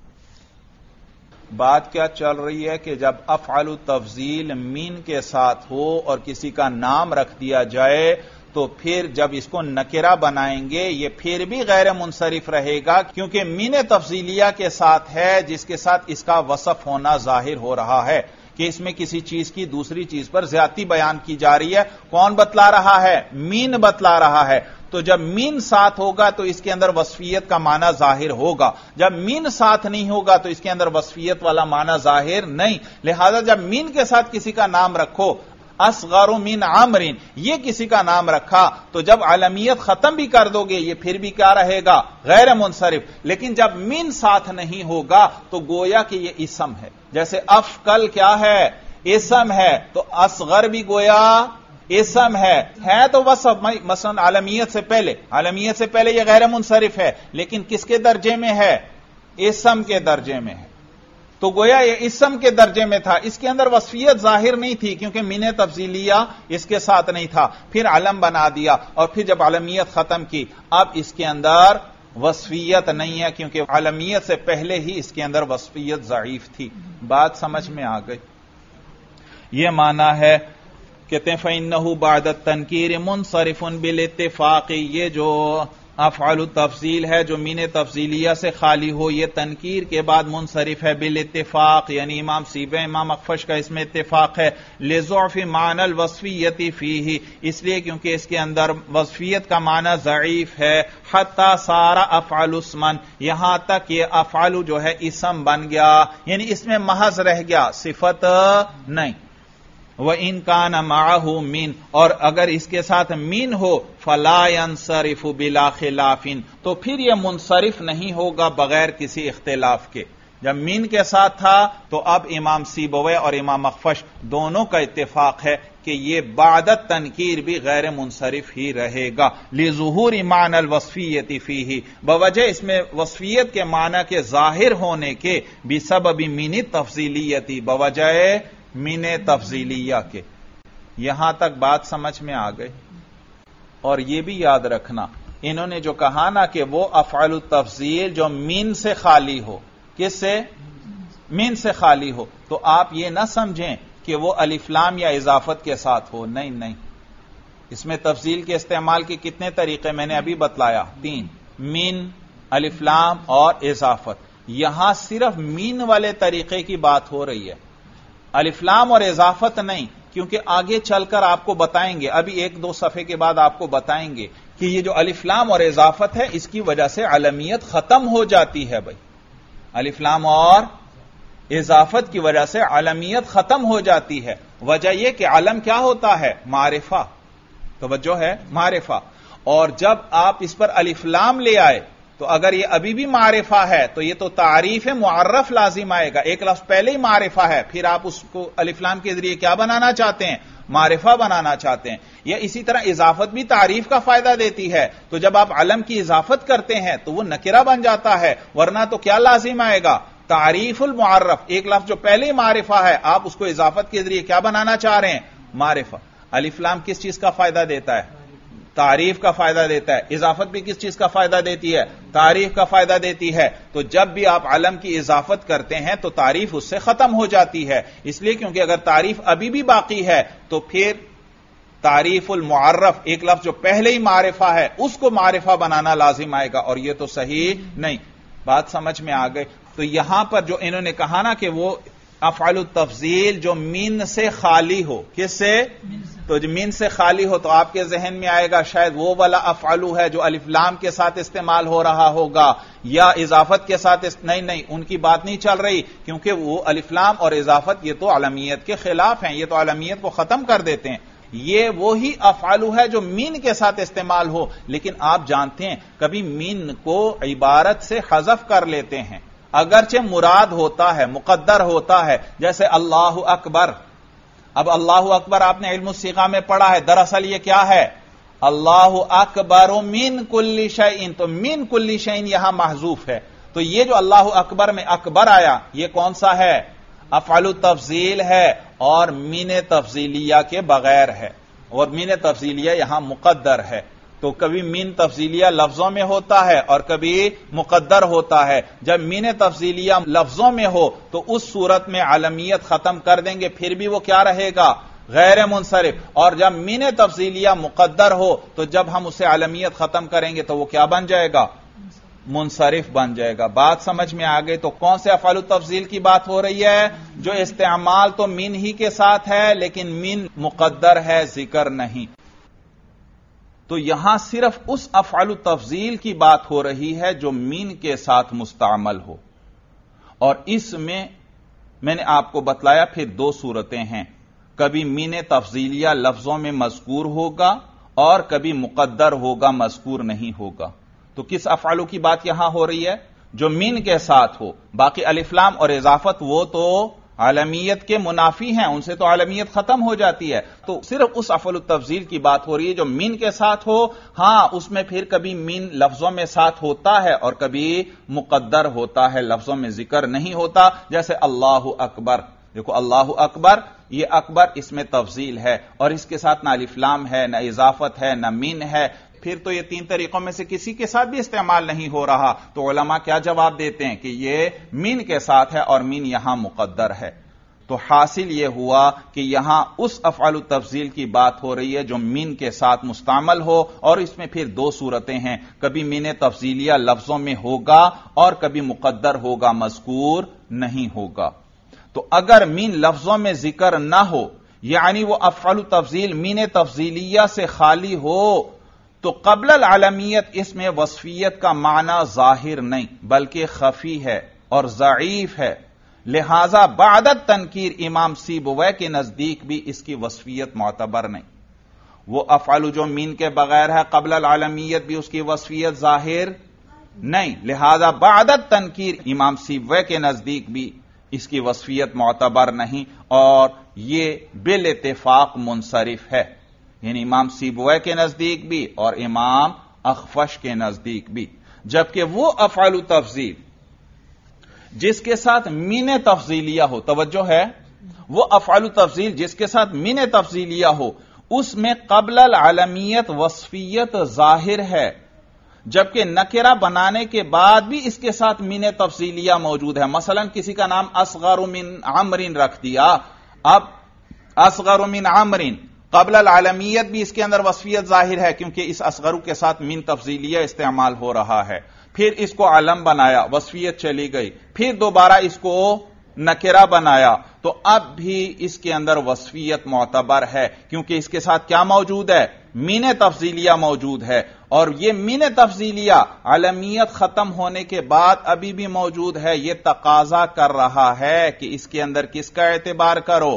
بات کیا چل رہی ہے کہ جب افعال التفضیل مین کے ساتھ ہو اور کسی کا نام رکھ دیا جائے تو پھر جب اس کو نکرہ بنائیں گے یہ پھر بھی غیر منصرف رہے گا، کیونکہ مین تفضیلیہ کے ساتھ ہے جس کے ساتھ اس کا وصف ہونا ظاہر ہو رہا ہے کہ اس میں کسی چیز کی دوسری چیز پر زیادتی بیان کی جا رہی ہے. کون بتلا رہا ہے؟ مین بتلا رہا ہے. تو جب مین ساتھ ہوگا تو اس کے اندر وصفیت کا معنی ظاہر ہوگا، جب مین ساتھ نہیں ہوگا تو اس کے اندر وصفیت والا معنی ظاہر نہیں. لہذا جب مین کے ساتھ کسی کا نام رکھو، اصغر من عمرین، یہ کسی کا نام رکھا تو جب عالمیت ختم بھی کر دو گے یہ پھر بھی کیا رہے گا؟ غیر منصرف. لیکن جب مین ساتھ نہیں ہوگا تو گویا کہ یہ اسم ہے. جیسے افکل کیا ہے؟ اسم ہے. تو اصغر بھی گویا اسم ہے تو وصف. مثلا عالمیت سے پہلے یہ غیر منصرف ہے، لیکن کس کے درجے میں ہے؟ اسم کے درجے میں ہے. تو گویا یہ اسم کے درجے میں تھا، اس کے اندر وصفیت ظاہر نہیں تھی کیونکہ مین تفضیلیہ اس کے ساتھ نہیں تھا. پھر علم بنا دیا اور پھر جب عالمیت ختم کی اب اس کے اندر وصفیت نہیں ہے کیونکہ عالمیت سے پہلے ہی اس کے اندر وصفیت ضعیف تھی. بات سمجھ میں آ گئی؟ یہ معنی ہے کہتے ہیں فَإِنَّهُ بَعْدَ التَّنْكِيرِ مُنصَرِفٌ بِالْاتِّفَاقِ. یہ جو افعال التفضیل ہے جو مین تفضیلیہ سے خالی ہو، یہ تنکیر کے بعد منصرف ہے بالاتفاق، یعنی امام سیبہ امام اخفش کا اس میں اتفاق ہے، لضعف معنی الوصفیت فیہ، اس لیے کیونکہ اس کے اندر وصفیت کا معنی ضعیف ہے، حتی صار افعل اسمن، یہاں تک یہ افعل جو ہے اسم بن گیا، یعنی اس میں محض رہ گیا، صفت نہیں۔ وَإِن كَانَ مَعَهُ مِن، اور اگر اس کے ساتھ مین ہو فَلَا يَنصَرِفُ بِلَا خِلَافٍ، تو پھر یہ منصرف نہیں ہوگا بغیر کسی اختلاف کے۔ جب مین کے ساتھ تھا تو اب امام سیبویہ اور امام اخفش دونوں کا اتفاق ہے کہ یہ بعد تنکیر بھی غیر منصرف ہی رہے گا، لِظُهُورِ مَعْنَى الْوَصْفِيَّةِ فِيهِ، بوجہ اس میں وصفیت کے معنی کے ظاہر ہونے کے، بسبب مِنِ التفضیلیۃ، بوجہ مین تفضیلیہ کے۔ یہاں تک بات سمجھ میں آ گئی؟ اور یہ بھی یاد رکھنا، انہوں نے جو کہا نا کہ وہ افعال التفضیل جو مین سے خالی ہو، کس سے؟ مین سے خالی ہو، تو آپ یہ نہ سمجھیں کہ وہ الف لام یا اضافت کے ساتھ ہو، نہیں نہیں، اس میں تفضیل کے استعمال کے کتنے طریقے میں نے ابھی بتلایا، 3، مین، الف لام اور اضافت۔ یہاں صرف مین والے طریقے کی بات ہو رہی ہے، الف لام اور اضافت نہیں، کیونکہ آگے چل کر آپ کو بتائیں گے، ابھی 1-2 صفحے کے بعد آپ کو بتائیں گے کہ یہ جو الف لام اور اضافت ہے اس کی وجہ سے علمیت ختم ہو جاتی ہے۔ بھائی الف لام اور اضافت کی وجہ سے علمیت ختم ہو جاتی ہے، وجہ یہ کہ علم کیا ہوتا ہے؟ معرفہ، توجہ ہے، معرفہ، اور جب آپ اس پر الف لام لے آئے تو اگر یہ ابھی بھی معرفہ ہے تو یہ تو تعریف معرف لازم آئے گا، ایک لفظ پہلے ہی معرفہ ہے، پھر آپ اس کو الف لام کے ذریعے کیا بنانا چاہتے ہیں؟ معرفہ بنانا چاہتے ہیں۔ یا اسی طرح اضافت بھی تعریف کا فائدہ دیتی ہے، تو جب آپ علم کی اضافت کرتے ہیں تو وہ نکرہ بن جاتا ہے، ورنہ تو کیا لازم آئے گا؟ تعریف المعرف، ایک لفظ جو پہلے ہی معرفہ ہے آپ اس کو اضافت کے ذریعے کیا بنانا چاہ رہے ہیں؟ معرفہ۔ الف لام کس چیز کا فائدہ دیتا ہے؟ تعریف کا فائدہ دیتا ہے۔ اضافت بھی کس چیز کا فائدہ دیتی ہے؟ تعریف کا فائدہ دیتی ہے۔ تو جب بھی آپ علم کی اضافت کرتے ہیں تو تعریف اس سے ختم ہو جاتی ہے، اس لیے کیونکہ اگر تعریف ابھی بھی باقی ہے تو پھر تعریف المعرف، ایک لفظ جو پہلے ہی معرفہ ہے اس کو معرفہ بنانا لازم آئے گا، اور یہ تو صحیح نہیں۔ بات سمجھ میں آ گئی؟ تو یہاں پر جو انہوں نے کہا نا کہ وہ افعال التفضیل جو مین سے خالی ہو، کس سے؟ تو جو مین سے خالی ہو تو آپ کے ذہن میں آئے گا شاید وہ والا افعلو ہے جو الف لام کے ساتھ استعمال ہو رہا ہوگا یا اضافت کے ساتھ نہیں، ان کی بات نہیں چل رہی، کیونکہ وہ الف لام اور اضافت یہ تو علمیت کے خلاف ہیں، یہ تو علمیت کو ختم کر دیتے ہیں۔ یہ وہی افعلو ہے جو مین کے ساتھ استعمال ہو، لیکن آپ جانتے ہیں کبھی مین کو عبارت سے حذف کر لیتے ہیں، اگرچہ مراد ہوتا ہے، مقدر ہوتا ہے، جیسے اللہ اکبر۔ اب اللہ اکبر آپ نے علم الصیغہ میں پڑھا ہے، دراصل یہ کیا ہے؟ اللہ اکبر من کل شیء، تو من کل شیء یہاں محذوف ہے، تو یہ جو اللہ اکبر میں اکبر آیا یہ کون سا ہے؟ افعال التفضیل ہے، اور مین تفضیلیہ کے بغیر ہے، اور مین تفضیلیہ یہاں مقدر ہے۔ تو کبھی مین تفضیلیہ لفظوں میں ہوتا ہے اور کبھی مقدر ہوتا ہے۔ جب مین تفضیلیہ لفظوں میں ہو تو اس صورت میں علمیت ختم کر دیں گے، پھر بھی وہ کیا رہے گا؟ غیر منصرف۔ اور جب مین تفضیلیہ مقدر ہو تو جب ہم اسے علمیت ختم کریں گے تو وہ کیا بن جائے گا؟ منصرف بن جائے گا۔ بات سمجھ میں آ گئی؟ تو کون سے افعال التفضیل کی بات ہو رہی ہے؟ جو استعمال تو مین ہی کے ساتھ ہے لیکن مین مقدر ہے، ذکر نہیں۔ تو یہاں صرف اس افعال التفضیل کی بات ہو رہی ہے جو مین کے ساتھ مستعمل ہو، اور اس میں نے آپ کو بتلایا پھر 2 صورتیں ہیں، کبھی مین تفضیلیہ لفظوں میں مذکور ہوگا اور کبھی مقدر ہوگا، مذکور نہیں ہوگا۔ تو کس افعالو کی بات یہاں ہو رہی ہے؟ جو مین کے ساتھ ہو، باقی الف لام اور اضافت وہ تو عالمیت کے منافی ہیں، ان سے تو عالمیت ختم ہو جاتی ہے، تو صرف اس افعال التفضیل کی بات ہو رہی ہے جو مین کے ساتھ ہو۔ ہاں اس میں پھر کبھی مین لفظوں میں ساتھ ہوتا ہے اور کبھی مقدر ہوتا ہے، لفظوں میں ذکر نہیں ہوتا، جیسے اللہ اکبر۔ دیکھو اللہ اکبر، یہ اکبر اس میں تفضیل ہے اور اس کے ساتھ نہ الف لام ہے، نہ اضافت ہے، نہ مین ہے، پھر تو یہ 3 طریقوں میں سے کسی کے ساتھ بھی استعمال نہیں ہو رہا، تو علماء کیا جواب دیتے ہیں کہ یہ مین کے ساتھ ہے اور مین یہاں مقدر ہے۔ تو حاصل یہ ہوا کہ یہاں اس افعال التفضیل کی بات ہو رہی ہے جو مین کے ساتھ مستعمل ہو، اور اس میں پھر دو صورتیں ہیں، کبھی مین تفضیلیہ لفظوں میں ہوگا اور کبھی مقدر ہوگا، مذکور نہیں ہوگا۔ تو اگر مین لفظوں میں ذکر نہ ہو، یعنی وہ افعال التفضیل مین تفضیلیہ سے خالی ہو، تو قبل العالمیت اس میں وصفیت کا معنی ظاہر نہیں بلکہ خفی ہے اور ضعیف ہے، لہذا بعد التنکیر امام سیبویہ کے نزدیک بھی اس کی وصفیت معتبر نہیں۔ وہ افعال جو مین کے بغیر ہے قبل العالمیت بھی اس کی وصفیت ظاہر نہیں، لہذا بعد التنکیر امام سیبویہ کے نزدیک بھی اس کی وصفیت معتبر نہیں، اور یہ بالاتفاق منصرف ہے، یعنی امام سیبویہ کے نزدیک بھی اور امام اخفش کے نزدیک بھی۔ جبکہ وہ افعال تفضیل جس کے ساتھ مین تفضیلیہ ہو، توجہ ہے، وہ افعال تفضیل جس کے ساتھ مین تفضیلیہ ہو، اس میں قبل العالمیت وصفیت ظاہر ہے، جبکہ نکرہ بنانے کے بعد بھی اس کے ساتھ مین تفضیلیہ موجود ہے۔ مثلا کسی کا نام اصغر من عمر رکھ دیا، اب اصغر من عمر قبل العالمیت بھی اس کے اندر وصفیت ظاہر ہے کیونکہ اس اصغر کے ساتھ مین تفضیلیہ استعمال ہو رہا ہے، پھر اس کو علم بنایا، وصفیت چلی گئی، پھر دوبارہ اس کو نکرہ بنایا، تو اب بھی اس کے اندر وصفیت معتبر ہے کیونکہ اس کے ساتھ کیا موجود ہے؟ مین تفضیلیہ موجود ہے، اور یہ مین تفضیلیہ علمیت ختم ہونے کے بعد ابھی بھی موجود ہے۔ یہ تقاضا کر رہا ہے کہ اس کے اندر کس کا اعتبار کرو؟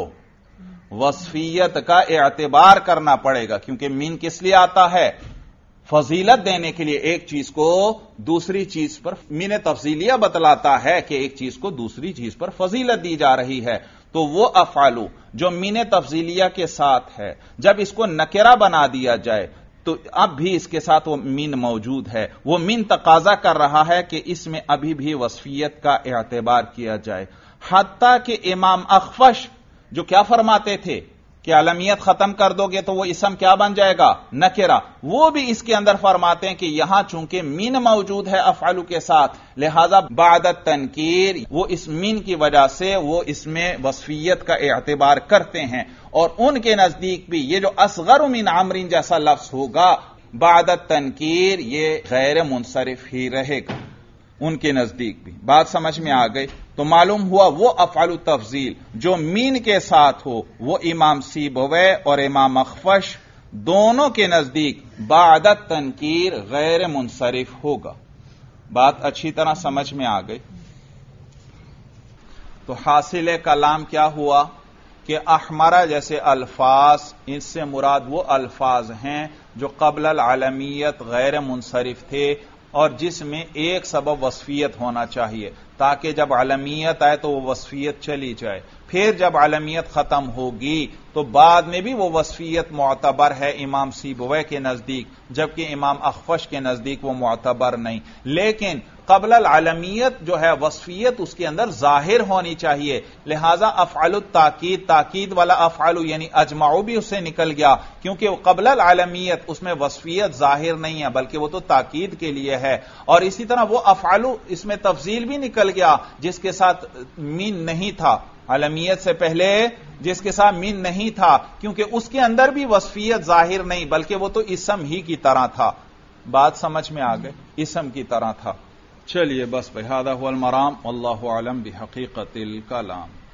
وصفیت کا اعتبار کرنا پڑے گا، کیونکہ مین کس لیے آتا ہے؟ فضیلت دینے کے لیے، ایک چیز کو دوسری چیز پر مین تفضیلیہ بتلاتا ہے کہ ایک چیز کو دوسری چیز پر فضیلت دی جا رہی ہے۔ تو وہ افعال جو مین تفضیلیہ کے ساتھ ہے، جب اس کو نکرہ بنا دیا جائے تو اب بھی اس کے ساتھ وہ مین موجود ہے، وہ مین تقاضا کر رہا ہے کہ اس میں ابھی بھی وصفیت کا اعتبار کیا جائے۔ حتیٰ کہ امام اخفش جو کیا فرماتے تھے کہ علمیت ختم کر دو گے تو وہ اسم کیا بن جائے گا؟ نکرہ، وہ بھی اس کے اندر فرماتے ہیں کہ یہاں چونکہ مین موجود ہے افعال کے ساتھ، لہذا بعد التنکیر وہ اس مین کی وجہ سے وہ اس میں وصفیت کا اعتبار کرتے ہیں، اور ان کے نزدیک بھی یہ جو اصغر من عمر جیسا لفظ ہوگا بعد التنکیر یہ غیر منصرف ہی رہے گا ان کے نزدیک بھی۔ بات سمجھ میں آ گئی؟ تو معلوم ہوا وہ افعال التفضیل جو مین کے ساتھ ہو وہ امام سیبویہ اور امام اخفش دونوں کے نزدیک بعد التنکیر غیر منصرف ہوگا۔ بات اچھی طرح سمجھ میں آ گئی؟ تو حاصل کلام کیا ہوا کہ احمرہ جیسے الفاظ، اس سے مراد وہ الفاظ ہیں جو قبل العالمیت غیر منصرف تھے اور جس میں ایک سبب وصفیت ہونا چاہیے تاکہ جب علمیت آئے تو وہ وصفیت چلی جائے، پھر جب علمیت ختم ہوگی تو بعد میں بھی وہ وصفیت معتبر ہے امام سیبویہ کے نزدیک، جبکہ امام اخفش کے نزدیک وہ معتبر نہیں۔ لیکن قبل العالمیت جو ہے وصفیت اس کے اندر ظاہر ہونی چاہیے، لہذا افعال التاکید، تاکید والا افعال یعنی اجمعو بھی اس سے نکل گیا کیونکہ وہ قبل العالمیت اس میں وصفیت ظاہر نہیں ہے بلکہ وہ تو تاکید کے لیے ہے، اور اسی طرح وہ افعال اس میں تفضیل بھی نکل گیا جس کے ساتھ مین نہیں تھا، علمیت سے پہلے جس کے ساتھ مین نہیں تھا، کیونکہ اس کے اندر بھی وصفیت ظاہر نہیں بلکہ وہ تو اسم ہی کی طرح تھا۔ بات سمجھ میں آ گئی؟ اسم کی طرح تھا۔ چلیے بس بھائی، ھذا ھو المرام واللہ اعلم بحقیقت الکلام۔